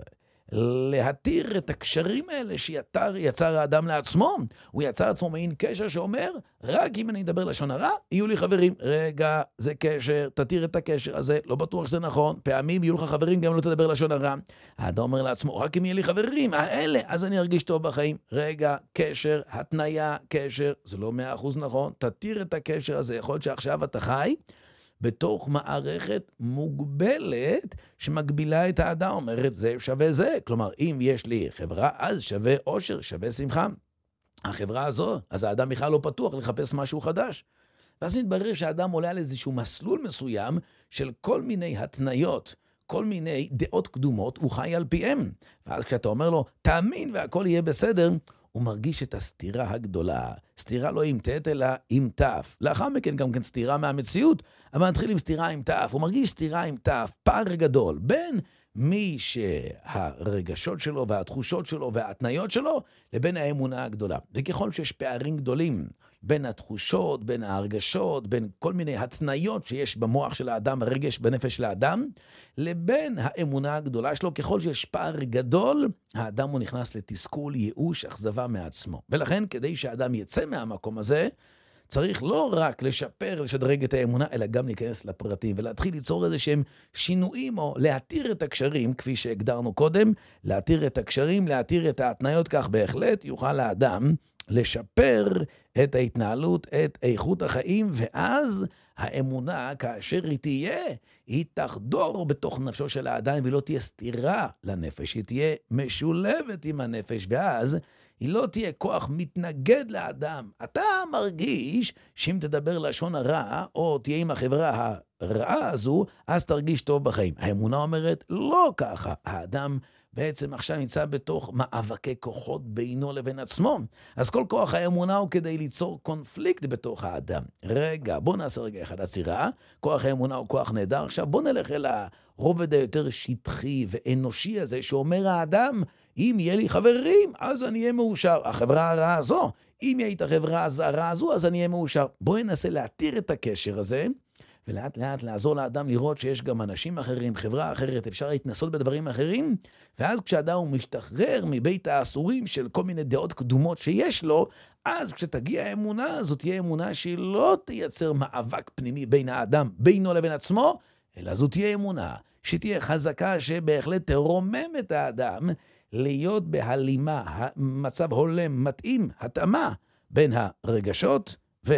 להתיר את הקשרים האלה שיצר האדם לעצמו. הוא יצר עצמו מעין קשר שאומר, רק אם אני אדבר לשון הרע, יהיו לי חברים. רגע, זה קשר, תתיר את הקשר הזה, לא בטוח שזה נכון. פעמים יהיו לך חברים, גם לא תדבר לשון הרע. האדם אומר לעצמו, רק אם יהיו לי חברים, האלה, אז אני ארגיש טוב בחיים. רגע, קשר, התניה, קשר, זה לא 100% נכון. תתיר את הקשר הזה, יכול להיות שעכשיו אתה חי, בתוך מערכת מוגבלת שמגבילה את האדם, אומרת זה שווה זה. כלומר, אם יש לי חברה, אז שווה עושר, שווה שמחה. החברה הזו, אז האדם בכלל לא פתוח לחפש משהו חדש. ואז נתברר שהאדם עולה על איזשהו מסלול מסוים של כל מיני התניות, כל מיני דעות קדומות, הוא חי על פיהם. ואז כשאתה אומר לו, תאמין והכל יהיה בסדר, הוא מרגיש את הסתירה הגדולה. סתירה לא עם תת, אלא עם תף. לאחר מכן גם כן סתירה מהמציאות, אבל נתחיל עם סתירה עם תף. הוא מרגיש סתירה עם תף, פער גדול, בין מי שהרגשות שלו והתחושות שלו וההתניות שלו, לבין האמונה הגדולה. וככל שיש פערים גדולים בין התחושות, בין ההרגשות, בין כל מיני התניות שיש במוח של האדם, הרגש בנפש של האדם, לבין האמונה הגדולה שלו, ככל שיש פער גדול, האדם הוא נכנס לתסכול, ייאוש, אכזבה מעצמו. ולכן, כדי שהאדם יצא מהמקום הזה, צריך לא רק לשפר, לשדרג את האמונה, אלא גם להיכנס לפרטים, ולהתחיל ליצור איזה שהם שינויים, או להתיר את הקשרים, כפי שהגדרנו קודם, להתיר את הקשרים, להתיר את ההתניות, כך בהחלט יוכל האדם לשפר את ההתנהלות, את איכות החיים, ואז האמונה, כאשר היא תהיה, היא תחדור בתוך נפשו של האדם, ולא תהיה סתירה לנפש, היא תהיה משולבת עם הנפש, ואז היא לא תהיה כוח מתנגד לאדם. אתה מרגיש שאם תדבר לשון הרע, או תהיה עם החברה הרעה הזו, אז תרגיש טוב בחיים. האמונה אומרת, לא ככה. האדם בעצם עכשיו נמצא בתוך מאבקי כוחות בינו לבין עצמו. אז כל כוח האמונה הוא כדי ליצור קונפליקט בתוך האדם. רגע, בוא נעשה רגע אחד עצירה. כוח האמונה הוא כוח נהדר. עכשיו בוא נלך אל הרובד היותר שטחי ואנושי הזה, שאומר האדם, אם יהיה לי חברים, אז אני אהיה מאושר. החברה הרעה הזו, אם יהיה את החברה הרעה הזו, אז אני אהיה מאושר. בואי ננסה להתיר את הקשר הזה, ולאט לאט לעזור לאדם לראות שיש גם אנשים אחרים, חברה אחרת, אפשר להתנסות בדברים אחרים, ואז כשאדם הוא משתחרר מבית האסורים של כל מיני דעות קדומות שיש לו, אז כשתגיע האמונה, זאת תהיה אמונה שהיא לא תייצר מאבק פנימי בין האדם, בינו לבין עצמו, אלא זאת תהיה אמונה שתהיה חזקה שבהחלט תרומם את האדם, להיות בהלימה, מצב הולם, מתאים, התאמה בין הרגשות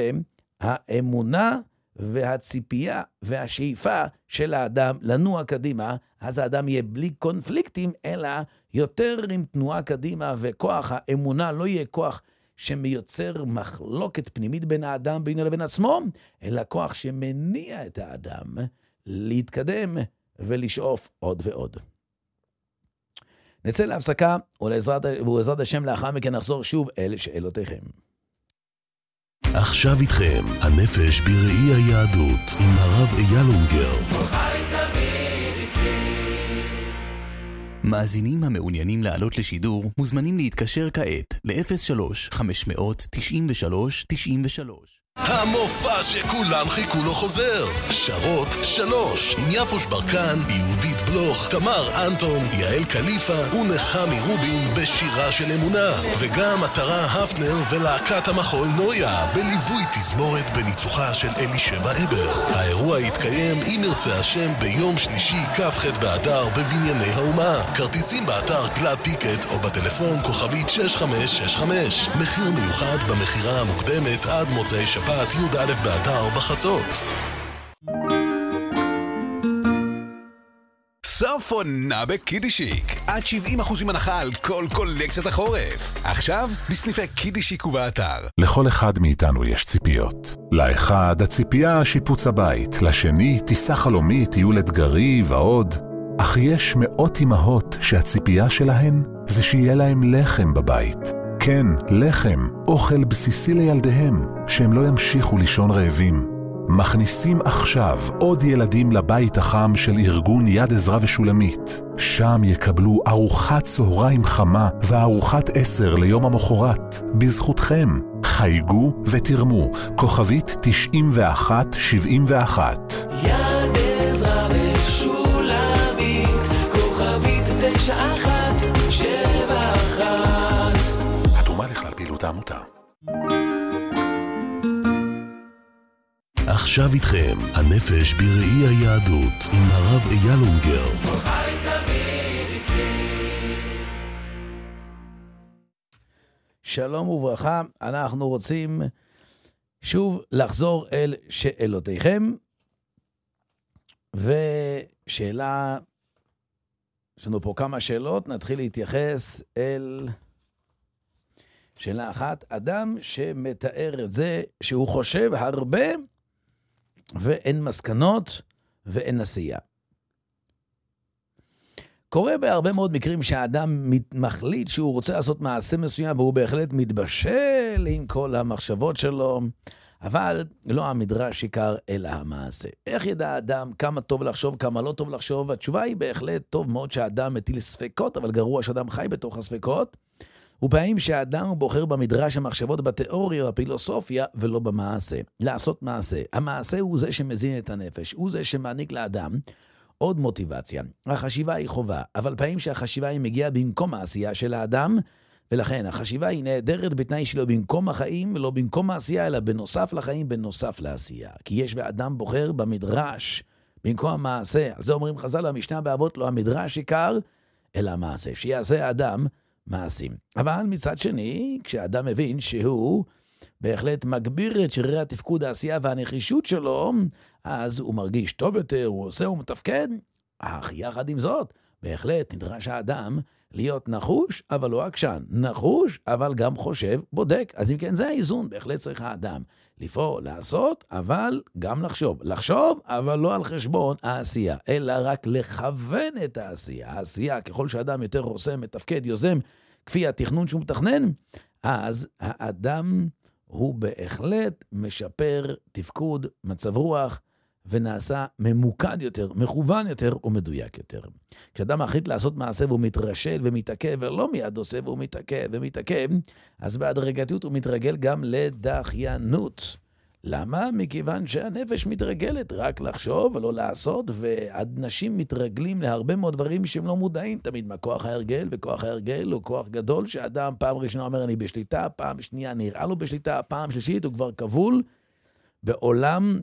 והאמונה והציפייה והשאיפה של האדם לנוע קדימה. אז האדם יהיה בלי קונפליקטים, אלא יותר עם תנועה קדימה, וכוח האמונה לא יהיה כוח שמייצר מחלוקת פנימית בין האדם בינו לבין עצמו, אלא כוח שמניע את האדם להתקדם ולשאוף עוד ועוד. נצא להפסקה, ובעזרת השם לאחר מכן נחזור שוב אל שאלותיכם. עכשיו איתכם, הנפש בראי היהדות, עם הרב אייל אונגר. מאזינים המעוניינים לעלות לשידור מוזמנים להתקשר כעת ל-03-593-93-93. המופע שכולם חיכו לו חוזר. שרות 3 עם יפוש ברקן, יהודית בלוך, תמר אנטון, יעל קליפה ונחמי רובין בשירה של אמונה, וגם מטרה הפנר ולהקת המחול נויה בליווי תזמורת בניצוחה של אלישבע הבר. האירוע יתקיים אם ירצה השם ביום שלישי כ"ח באדר בבנייני האומה. כרטיסים באתר גלאד טיקט או בטלפון כוכבית 6565. מחיר מיוחד במחירה המוקדמת עד מוצאי שבת י"א באדר בחצות. סוף עונה בקידישיק, עד 70% הנחה על כל קולקציית החורף. עכשיו בסניפי קידישיק ובאתר. לכל אחד מאיתנו יש ציפיות. לאחד הציפייה שיפוץ הבית, לשני טיסה חלומית, טיול אתגרי ועוד. אך יש מאות אמהות שהציפייה שלהן זה שיהיה להם לחם בבית. כן, לחם, אוכל בסיסי לילדיהם, שהם לא ימשיכו לישון רעבים. מכניסים עכשיו עוד ילדים לבית החם של ארגון יד עזרא ושולמית. שם יקבלו ארוחת צהריים חמה וארוחת 10 ליום המחרת. בזכותכם, חייגו ותרמו, כוכבית 9171. יד עזרא ושולמית, כוכבית 9171. זאת העמותה. עכשיו איתכם, הנפש בראי היהדות, עם הרב אייל אונגר. שלום וברכה, אנחנו רוצים שוב לחזור אל שאלותיכם, ושאלה, יש לנו פה כמה שאלות, נתחיל להתייחס אל שאלה אחת. אדם שמתאר את זה שהוא חושב הרבה ואין מסקנות ואין עשייה. קורה בהרבה מאוד מקרים שהאדם מחליט שהוא רוצה לעשות מעשה מסוים, והוא בהחלט מתבשל עם כל המחשבות שלו, אבל לא המדרש עיקר אלא המעשה. איך ידע האדם כמה טוב לחשוב, כמה לא טוב לחשוב? התשובה היא בהחלט טוב מאוד שהאדם מטיל ספקות, אבל גרוע שאדם חי בתוך הספקות. ופעמים שהאדם הוא בוחר במדרש המחשבות, בתיאוריה, בפילוסופיה, ולא במעשה. לעשות מעשה. המעשה הוא זה שמזין את הנפש, הוא זה שמעניק לאדם עוד מוטיבציה. החשיבה היא חובה, אבל פעמים שהחשיבה היא מגיעה במקום העשייה של האדם, ולכן החשיבה היא נהדרת בתנאי שלא במקום החיים, לא במקום העשייה, אלא בנוסף לחיים, בנוסף לעשייה. כי יש ואדם בוחר במדרש, במקום המעשה. על זה אומרים חז"ל במשנה באבות, לא המדרש עיקר, אלא המעשה. שיעשה האדם מעשים. אבל מצד שני, כשאדם מבין שהוא בהחלט מגביר את שרירי התפקוד, העשייה והנחישות שלו, אז הוא מרגיש טוב יותר, הוא עושה, הוא מתפקד. אך יחד עם זאת, בהחלט נדרש האדם להיות נחוש, אבל לא עקשן. נחוש, אבל גם חושב, בודק. אז אם כן, זה האיזון. בהחלט צריך האדם לפעול, לעשות, אבל גם לחשוב. לחשוב, אבל לא על חשבון העשייה, אלא רק לכוון את העשייה. העשייה, ככל שאדם יותר עושה, מתפקד, יוזם, כפי התכנון שהוא מתכנן, אז האדם הוא בהחלט משפר תפקוד, מצב רוח, ונעשה ממוקד יותר, מכוון יותר ומדויק יותר. כשאדם מחליט לעשות מעשה והוא מתרשל ומתעכב, ולא מיד עושה והוא מתעכב ומתעכב, אז בהדרגתיות הוא מתרגל גם לדחיינות. למה? מכיוון שהנפש מתרגלת רק לחשוב ולא לעשות, ואנשים מתרגלים להרבה מאוד דברים שהם לא מודעים תמיד מהכוח ההרגל, וכוח ההרגל הוא כוח גדול, שאדם פעם ראשונה אומר אני בשליטה, פעם שנייה נראה לו בשליטה, פעם שלישית הוא כבר כבול בעולם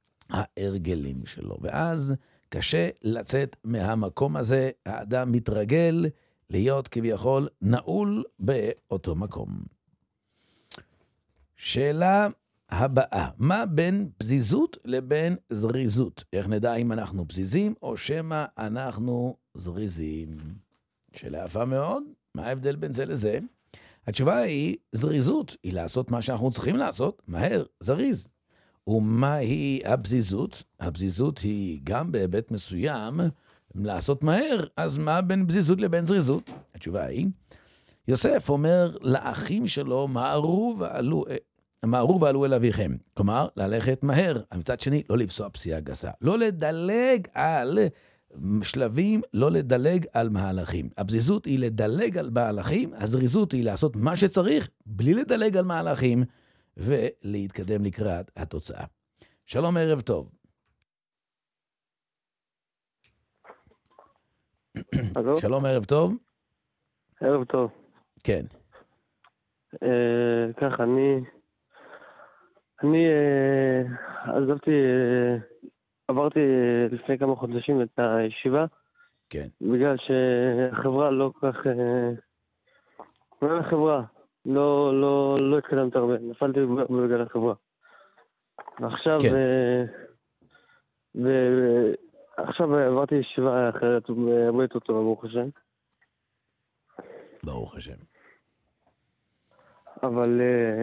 ההרגלים שלו. ואז קשה לצאת מהמקום הזה, האדם מתרגל להיות כביכול נעול באותו מקום. שאלה הבאה, מה בין פזיזות לבין זריזות? איך נדע אם אנחנו פזיזים או שמה אנחנו זריזים? שאלה יפה מאוד, מה ההבדל בין זה לזה? התשובה היא, זריזות היא לעשות מה שאנחנו צריכים לעשות, מהר, זריז. ומהי הפזיזות? הפזיזות היא גם בהיבט מסוים לעשות מהר, אז מה בין פזיזות לבין זריזות? התשובה היא, יוסף אומר לאחים שלו, מהרו ועלו אל אביכם. כלומר, ללכת מהר. מצד שני, לא לפסוע פסיעה גסה. לא לדלג על שלבים, לא לדלג על מהלכים. הפזיזות היא לדלג על מהלכים, הזריזות היא לעשות מה שצריך, בלי לדלג על מהלכים, ולהתקדם לקראת התוצאה. שלום, ערב טוב. שלום, ערב טוב. ערב טוב. כן. ככה, אני עברתי לפני כמה חודשים את הישיבה. כן. בגלל שהחברה לא כך, לא התקדמת הרבה, נפלתי בגלל החברה. ועכשיו, כן. עכשיו עברתי ישיבה אחרת, הרבה יותר טובה, ברוך השם. ברוך השם. אבל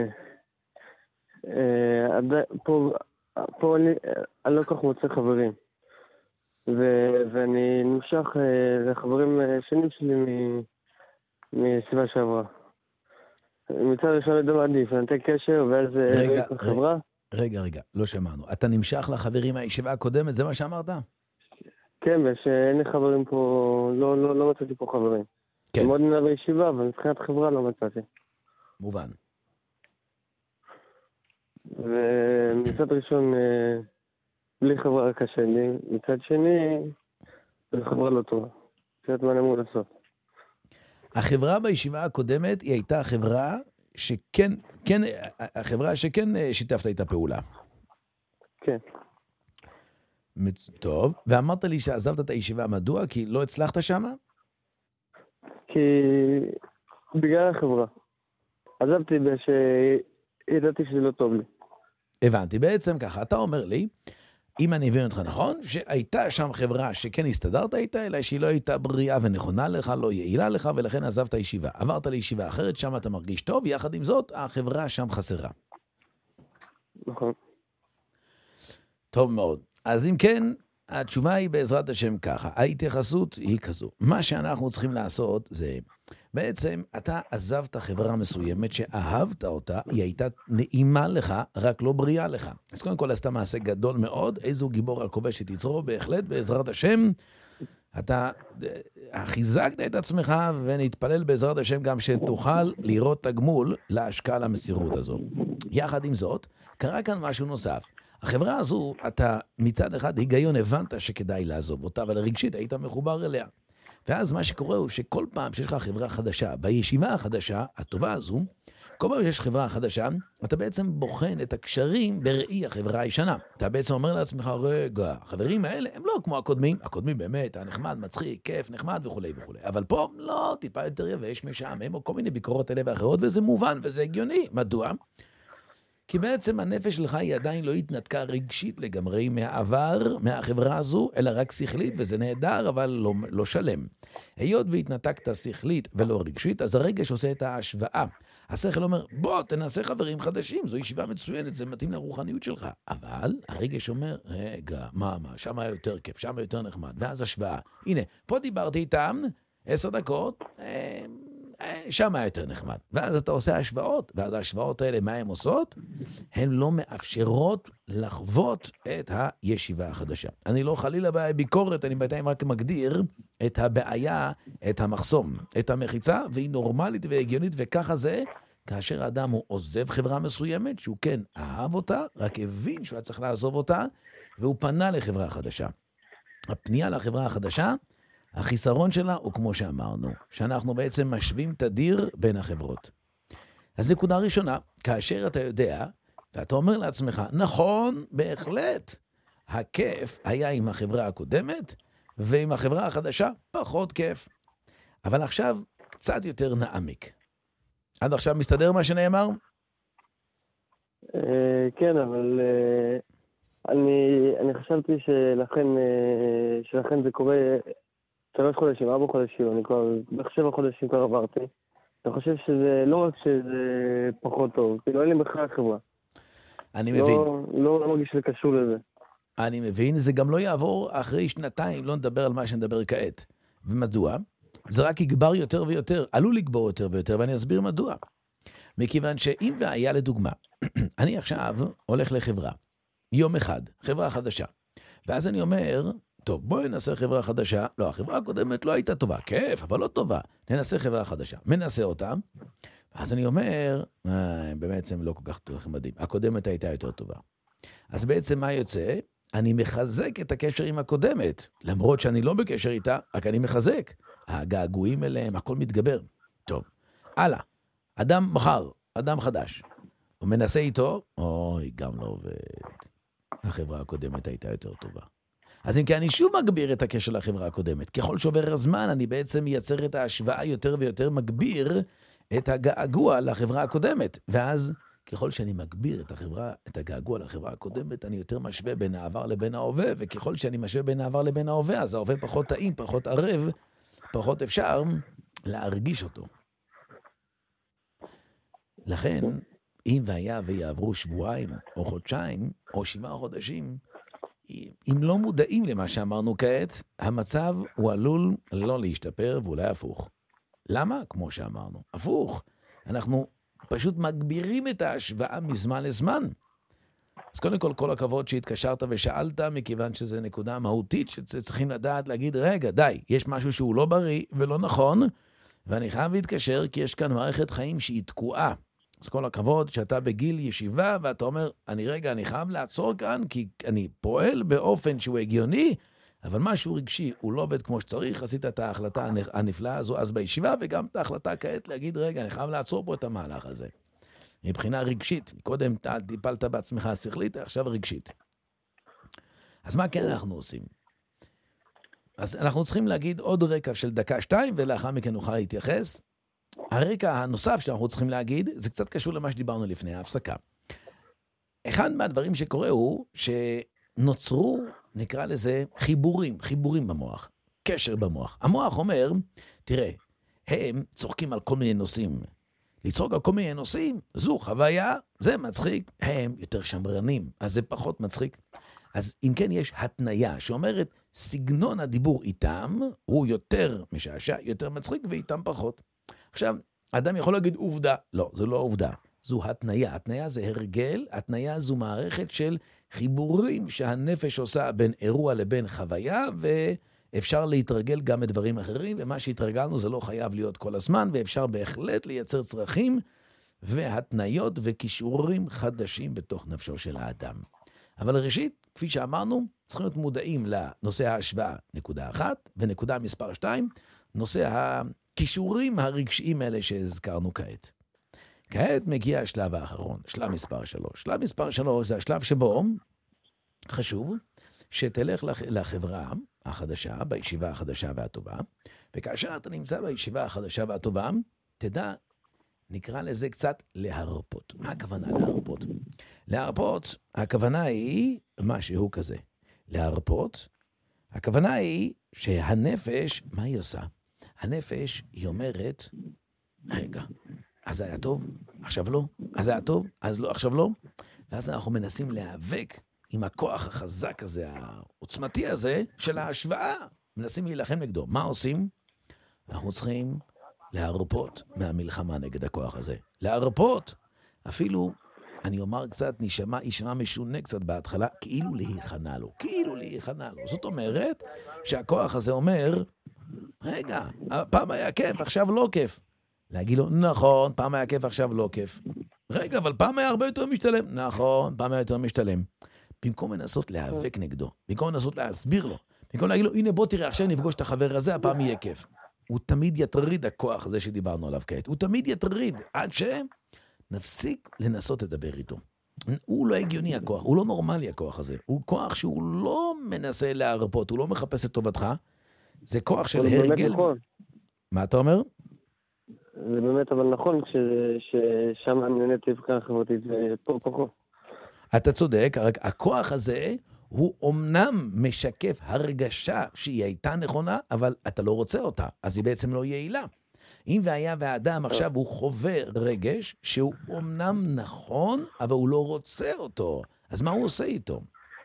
פה אני לא כך מוצא חברים. ואני נמשך לחברים שנים שלי מסביבה שעברה. מצד ראשון לדום עדיף, אני אתן קשר ואז חברה. רגע, לא שמענו. אתה נמשך לחברים מהישיבה הקודמת, זה מה שאמרת? כן, ושאין לי חברים פה, לא מצאתי פה חברים. כן. מאוד נראה בישיבה, אבל מבחינת חברה לא מצאתי. מובן. ומצד ראשון, בלי חברה קשה לי. מצד שני, זו חברה לא טובה. מצד מה אני אמור לעשות. החברה בישיבה הקודמת היא הייתה חברה שכן, החברה שכן שיתפת איתה פעולה. כן. טוב, ואמרת לי שעזבת את הישיבה, מדוע? כי לא הצלחת שמה? כי בגלל החברה. עזבתי שידעתי שזה לא טוב לי. הבנתי, בעצם ככה, אתה אומר לי, אם אני מבין אותך נכון, שהייתה שם חברה שכן הסתדרת איתה, אלא שהיא לא הייתה בריאה ונכונה לך, לא יעילה לך, ולכן עזבת ישיבה. עברת לישיבה אחרת, שם אתה מרגיש טוב, יחד עם זאת, החברה שם חסרה. נכון. טוב מאוד. אז אם כן, התשובה היא בעזרת השם ככה. ההתייחסות היא כזו. מה שאנחנו צריכים לעשות זה, בעצם אתה עזבת חברה מסוימת שאהבת אותה, היא הייתה נעימה לך, רק לא בריאה לך. אז קודם כל עשתה מעשה גדול מאוד, איזו גיבור על כובש שתצרו, בהחלט בעזרת השם, אתה חיזקת את עצמך ונתפלל בעזרת השם גם שתוכל לראות תגמול להשקעה למסירות הזו. יחד עם זאת, קרה כאן משהו נוסף. החברה הזו, אתה מצד אחד היגיון הבנת שכדאי לעזוב אותה, אבל רגשית היית מחובר אליה. ואז מה שקורה הוא שכל פעם שיש לך חברה חדשה, בישיבה החדשה, הטובה הזו, כל פעם שיש חברה חדשה, אתה בעצם בוחן את הקשרים בראי החברה הישנה. אתה בעצם אומר לעצמך, רגע, החברים האלה הם לא כמו הקודמים. הקודמים באמת, הנחמד, מצחיק, כיף, נחמד וכו' וכו'. אבל פה לא, טיפה יותר יבש משעמם, או כל מיני ביקורות אלה ואחרות, וזה מובן וזה הגיוני. מדוע? כי בעצם הנפש שלך היא עדיין לא התנתקה רגשית לגמרי מהעבר, מהחברה הזו, אלא רק שכלית, וזה נהדר, אבל לא שלם. היות והתנתקת שכלית ולא רגשית, אז הרגש עושה את ההשוואה. השכל אומר, בוא, תנסה חברים חדשים, זו ישיבה מצוינת, זה מתאים לרוחניות שלך. אבל הרגש אומר, רגע, מה, שם היה יותר כיף, שם היה יותר נחמד, ואז השוואה. הנה, פה דיברתי איתם 10 דקות, שם היה יותר נחמד. ואז אתה עושה השוואות, ואז ההשוואות האלה, מה הן עושות? הן לא מאפשרות לחוות את הישיבה החדשה. אני לא חלילה בביקורת, אני בינתיים רק מגדיר את הבעיה, את המחסום, את המחיצה, והיא נורמלית והגיונית, וככה זה, כאשר האדם הוא עוזב חברה מסוימת, שהוא כן אהב אותה, רק הבין שהוא היה צריך לעזוב אותה, והוא פנה לחברה חדשה. הפנייה לחברה החדשה, החיסרון שלה הוא כמו שאמרנו, שאנחנו בעצם משווים תדיר בין החברות. אז נקודה ראשונה, כאשר אתה יודע, ואתה אומר לעצמך, נכון, בהחלט, הכיף היה עם החברה הקודמת, ועם החברה החדשה פחות כיף. אבל עכשיו קצת יותר נעמיק. עד עכשיו מסתדר מה שנאמר? כן, אבל אני חשבתי שלכן זה קורה 3 חודשים, 4 חודשים, אני כבר, 7 חודשים כבר עברתי. אני חושב שזה, לא רק שזה פחות טוב, כאילו אין לי בכלל חברה. אני מבין. לא מרגיש שזה קשור לזה. אני מבין, זה גם לא יעבור אחרי 2, לא נדבר על מה שנדבר כעת. ומדוע? זה רק יגבר יותר ויותר, עלול לגבור יותר ויותר, ואני אסביר מדוע. מכיוון שאם והיה לדוגמה, אני עכשיו הולך לחברה, יום אחד, חברה חדשה, ואז אני אומר, טוב, בואי ננסה חברה חדשה. לא, החברה הקודמת לא הייתה טובה. כיף, אבל לא טובה. ננסה חברה חדשה. מנסה אותה. ואז אני אומר, בעצם לא כל כך מדהים. הקודמת הייתה יותר טובה. אז בעצם מה יוצא? אני מחזק את הקשר עם הקודמת. למרות שאני לא בקשר איתה, רק אני מחזק. הגעגועים אליהם, הכל מתגבר. טוב, הלאה. אדם חדש. הוא מנסה איתו, אוי, גם לא עובד. החברה הקודמת הייתה יותר טובה. אז אם כי אני שוב מגביר את הקשר לחברה הקודמת. ככל שעובר הזמן, אני בעצם מייצר את ההשוואה יותר ויותר, מגביר את הגעגוע לחברה הקודמת. ואז, ככל שאני מגביר את הגעגוע לחברה הקודמת, אני יותר משווה בין העבר לבין ההווה, וככל שאני משווה בין העבר לבין ההווה, אז ההווה פחות טעים, פחות ערב, פחות אפשר להרגיש אותו. לכן, אם והיה ויעברו 2 שבועות, או 2 חודשים, או 7 חודשים, אם לא מודעים למה שאמרנו כעת, המצב הוא עלול לא להשתפר ואולי הפוך. למה? כמו שאמרנו, הפוך. אנחנו פשוט מגבירים את ההשוואה מזמן לזמן. אז קודם כל הכבוד שהתקשרת ושאלת, מכיוון שזה נקודה מהותית שצריכים לדעת להגיד, רגע, די, יש משהו שהוא לא בריא ולא נכון, ואני חייב להתקשר כי יש כאן מערכת חיים שהיא תקועה. אז כל הכבוד שאתה בגיל ישיבה, ואתה אומר, אני חייב לעצור כאן, כי אני פועל באופן שהוא הגיוני, אבל משהו רגשי, הוא לא עובד כמו שצריך, עשית את ההחלטה הנפלאה הזו אז בישיבה, וגם את ההחלטה כעת להגיד, רגע, אני חייב לעצור פה את המהלך הזה. מבחינה רגשית. קודם טיפלת בעצמך שכלית, עכשיו רגשית. אז מה כן אנחנו עושים? אז אנחנו צריכים להגיד עוד רקע של דקה 2, ולאחר מכן נוכל להתייחס. הרקע הנוסף שאנחנו צריכים להגיד, זה קצת קשור למה שדיברנו לפני ההפסקה. אחד מהדברים שקורה הוא שנוצרו, נקרא לזה, חיבורים במוח, קשר במוח. המוח אומר, תראה, הם צוחקים על כל מיני נושאים. לצחוק על כל מיני נושאים, זו חוויה, זה מצחיק, הם יותר שמרנים, אז זה פחות מצחיק. אז אם כן יש התניה שאומרת, סגנון הדיבור איתם הוא יותר משעשע, יותר מצחיק, ואיתם פחות. עכשיו, אדם יכול להגיד עובדה. לא, זו לא עובדה. זו התניה. התניה זה הרגל, התניה זו מערכת של חיבורים שהנפש עושה בין אירוע לבין חוויה, ואפשר להתרגל גם בדברים אחרים, ומה שהתרגלנו זה לא חייב להיות כל הזמן, ואפשר בהחלט לייצר צרכים והתניות וקישורים חדשים בתוך נפשו של האדם. אבל ראשית, כפי שאמרנו, צריכים להיות מודעים לנושא ההשוואה, נקודה 1, ונקודה מספר 2, נושא הכישורים הרגשיים האלה שהזכרנו כעת. כעת מגיע השלב האחרון, שלב מספר 3. שלב מספר 3 זה השלב שבו חשוב שתלך לחברה החדשה, בישיבה החדשה והטובה, וכאשר אתה נמצא בישיבה החדשה והטובה, תדע, נקרא לזה קצת להרפות. מה הכוונה להרפות? להרפות, הכוונה היא משהו כזה. להרפות, הכוונה היא שהנפש, מה היא עושה? הנפש היא אומרת, רגע, אז היה טוב, עכשיו לא, אז היה טוב, אז לא, עכשיו לא. ואז אנחנו מנסים להיאבק עם הכוח החזק הזה, העוצמתי הזה, של ההשוואה. מנסים להילחם נגדו. מה עושים? אנחנו צריכים להרפות מהמלחמה נגד הכוח הזה. להרפות. אפילו, אני אומר קצת, נשמע משונה קצת בהתחלה, כאילו להיכנע לו. כאילו להיכנע לו. זאת אומרת שהכוח הזה אומר, רגע, פעם היה כיף, עכשיו לא כיף. להגיד לו, נכון, פעם היה כיף, עכשיו לא כיף. רגע, אבל פעם היה הרבה יותר משתלם. נכון, פעם היה יותר משתלם. במקום לנסות להיאבק נגדו, במקום לנסות להסביר לו, במקום להגיד לו, הנה בוא תראה, עכשיו נפגוש את החבר הזה, הפעם יהיה כיף. הוא תמיד יטריד הכוח הזה שדיברנו עליו כעת. הוא תמיד יטריד, עד שנפסיק לנסות לדבר איתו. הוא לא הגיוני הכוח, הוא לא נורמלי הכוח הזה. הוא כוח שהוא לא מנסה להרפות, הוא לא מחפש את טובתך. זה כוח של הרגל. נכון. מה אתה אומר? זה באמת אבל נכון, ששם אני נהניתי מבחינה חברתית, פה. אתה צודק, רק הכוח הזה הוא אומנם משקף הרגשה שהיא הייתה נכונה, אבל אתה לא רוצה אותה, אז היא בעצם לא יעילה. אם והיה והאדם עכשיו הוא חווה רגש שהוא אומנם נכון, אבל הוא לא רוצה אותו, אז מה הוא עושה איתו?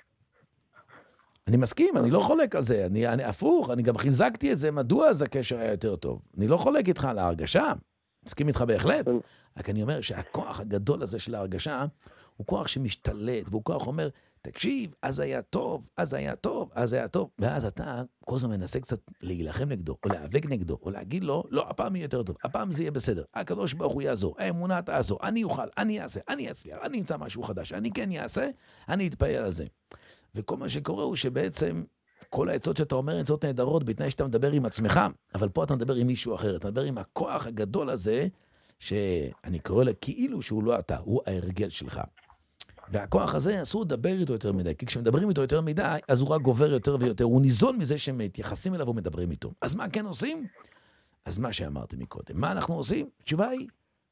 אני מסכים, אני לא חולק על זה, אני הפוך, אני גם חיזקתי את זה, מדוע אז הקשר היה יותר טוב. אני לא חולק איתך על ההרגשה, מסכים איתך בהחלט, רק אני אומר שהכוח הגדול הזה של ההרגשה, הוא כוח שמשתלט, והוא כוח אומר, תקשיב, אז היה טוב, אז היה טוב, אז היה טוב, ואז אתה כל הזמן מנסה קצת להילחם נגדו, או להיאבק נגדו, או להגיד לו, לא, הפעם יהיה יותר טוב, הפעם זה יהיה בסדר, הקדוש ברוך הוא יעזור, האמונה תעזור, אני אוכל, אני אעשה, אני אצליח, אני אמצא משהו חדש, אני כן אעשה, אני אתפעל על זה. וכל מה שקורה הוא שבעצם כל העצות שאתה אומר, עצות נהדרות, בתנאי שאתה מדבר עם עצמך, אבל פה אתה מדבר עם מישהו אחר, אתה מדבר עם הכוח הגדול הזה, שאני קורא לה כאילו שהוא לא אתה, הוא ההרגל שלך. והכוח הזה אסור לדבר איתו יותר מדי, כי כשמדברים איתו יותר מדי, אז הוא רק גובר יותר ויותר, הוא ניזון מזה שמתייחסים אליו ומדברים איתו. אז מה כן עושים? אז מה שאמרתי מקודם, מה אנחנו עושים? התשובה היא,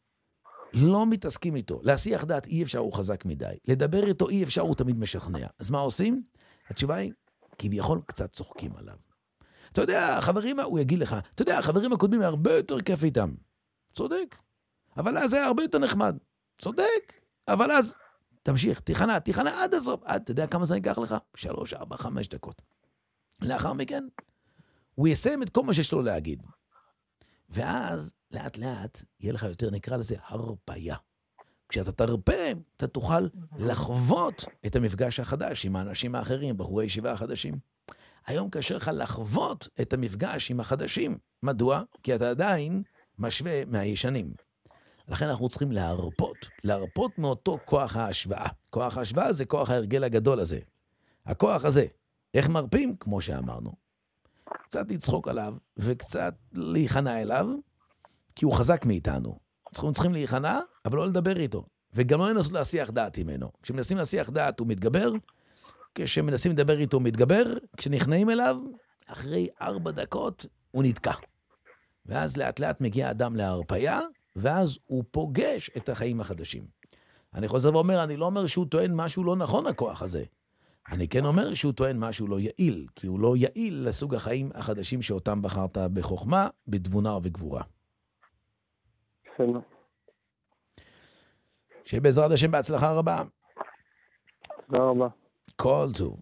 לא מתעסקים איתו. להסיח דעת אי אפשר, הוא חזק מדי. לדבר איתו אי אפשר, הוא תמיד משכנע. אז מה עושים? התשובה היא, כביכול קצת צוחקים עליו. אתה יודע, החברים, הוא יגיד לך, אתה יודע, החברים הקודמים הרבה יותר כיף איתם. צודק. אבל אז היה הרבה יותר נחמד. צודק. אבל אז, תמשיך, תיכנע עד הסוף. אתה יודע כמה זמן ייקח לך? 3, 4, 5 דקות. לאחר מכן, הוא יסיים את כל מה שיש לו להגיד. ואז, לאט לאט, יהיה לך יותר, נקרא לזה, הרפיה. כשאתה תרפה, אתה תוכל לחוות את המפגש החדש עם האנשים האחרים, בחורי ישיבה החדשים. היום קשה לך לחוות את המפגש עם החדשים. מדוע? כי אתה עדיין משווה מהישנים. לכן אנחנו צריכים להרפות מאותו כוח ההשוואה. כוח ההשוואה זה כוח ההרגל הגדול הזה. הכוח הזה, איך מרפים? כמו שאמרנו. קצת לצחוק עליו וקצת להיכנע אליו, כי הוא חזק מאיתנו. אנחנו צריכים להיכנע, אבל לא לדבר איתו. וגם לא ינסו להסיח דעת ממנו. כשמנסים להסיח דעת הוא מתגבר, כשמנסים לדבר איתו הוא מתגבר, כשנכנעים אליו, אחרי 4 דקות הוא נתקע. ואז לאט לאט מגיע האדם להרפאיה, ואז הוא פוגש את החיים החדשים. אני חוזר ואומר, אני לא אומר שהוא טוען משהו לא נכון, הכוח הזה. אני כן אומר שהוא טוען משהו לא יעיל, כי הוא לא יעיל לסוג החיים החדשים שאותם בחרת בחוכמה, בתבונה ובגבורה. בסדר. שבעזרת השם בהצלחה רבה. תודה רבה. כל טוב.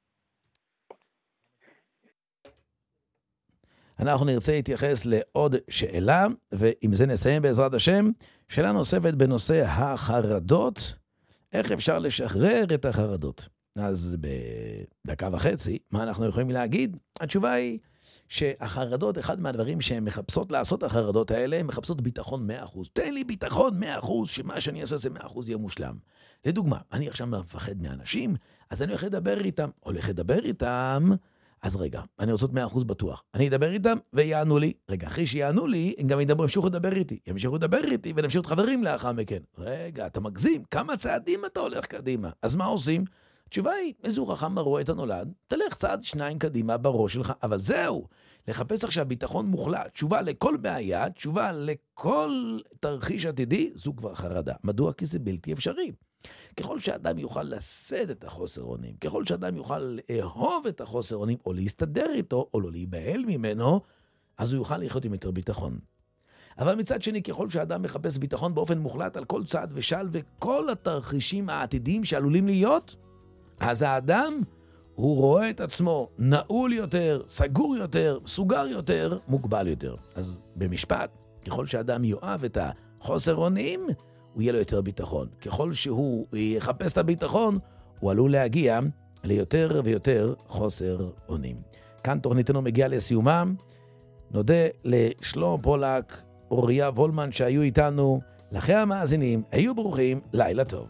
אנחנו נרצה להתייחס לעוד שאלה, ועם זה נסיים בעזרת השם. שאלה נוספת בנושא החרדות, איך אפשר לשחרר את החרדות? אז בדקה וחצי, מה אנחנו יכולים להגיד? התשובה היא שהחרדות, אחד מהדברים שהן מחפשות לעשות, החרדות האלה, הן מחפשות ביטחון 100%. תן לי ביטחון 100%, שמה שאני אעשה זה 100% יהיה מושלם. לדוגמה, אני עכשיו מפחד מאנשים, אז אני הולך לדבר איתם, אז רגע, אני רוצה 100% בטוח. אני אדבר איתם ויענו לי. רגע, אחרי שיענו לי, הם גם ימשיכו לדבר איתי. ימשיכו לדבר איתי ונמשיך להיות חברים לאחר מכן. רגע, אתה מגזים, כמה צעדים אתה הולך קדימה. אז מה עושים? התשובה היא, איזו חכם רואה את הנולד, תלך צעד 2 קדימה בראש שלך, אבל זהו, לחפש עכשיו ביטחון מוחלט, תשובה לכל בעיה, תשובה לכל תרחיש עתידי, זו כבר חרדה. מדוע? כי זה בלתי אפשרי. ככל שאדם יוכל לשאת את החוסר אונים, ככל שאדם יוכל לאהוב את החוסר אונים, או להסתדר איתו, או לא להיבהל ממנו, אז הוא יוכל לחיות עם יותר ביטחון. אבל מצד שני, ככל שאדם מחפש ביטחון באופן מוחלט על כל צעד ושל, וכל התרחישים העתידיים שעלולים להיות, אז האדם, הוא רואה את עצמו נעול יותר, סגור יותר, סוגר יותר, מוגבל יותר. אז במשפט, ככל שאדם יאהב את החוסר אונים, הוא יהיה לו יותר ביטחון. ככל שהוא יחפש את הביטחון, הוא עלול להגיע ליותר ויותר חוסר אונים. כאן תוכניתנו מגיעה לסיומה. נודה לשלום פולק, אוריה וולמן שהיו איתנו. לכם המאזינים, היו ברוכים, לילה טוב.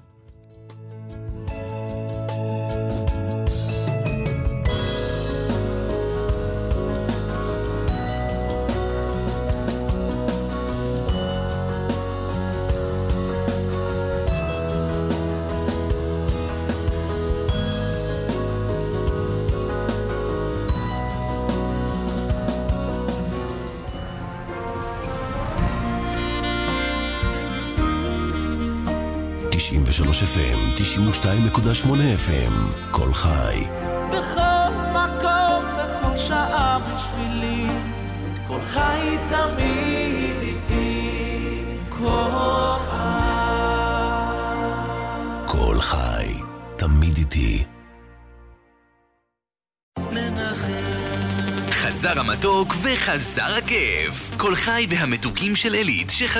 FM, 92.8 FM, כל חי. בכל מקום, בכל שעה בשבילי, כל חי תמיד איתי, כל חי. כל חי, תמיד איתי. חזר המתוק וחזר הכיף. כל חי והמתוקים של אלית שחזר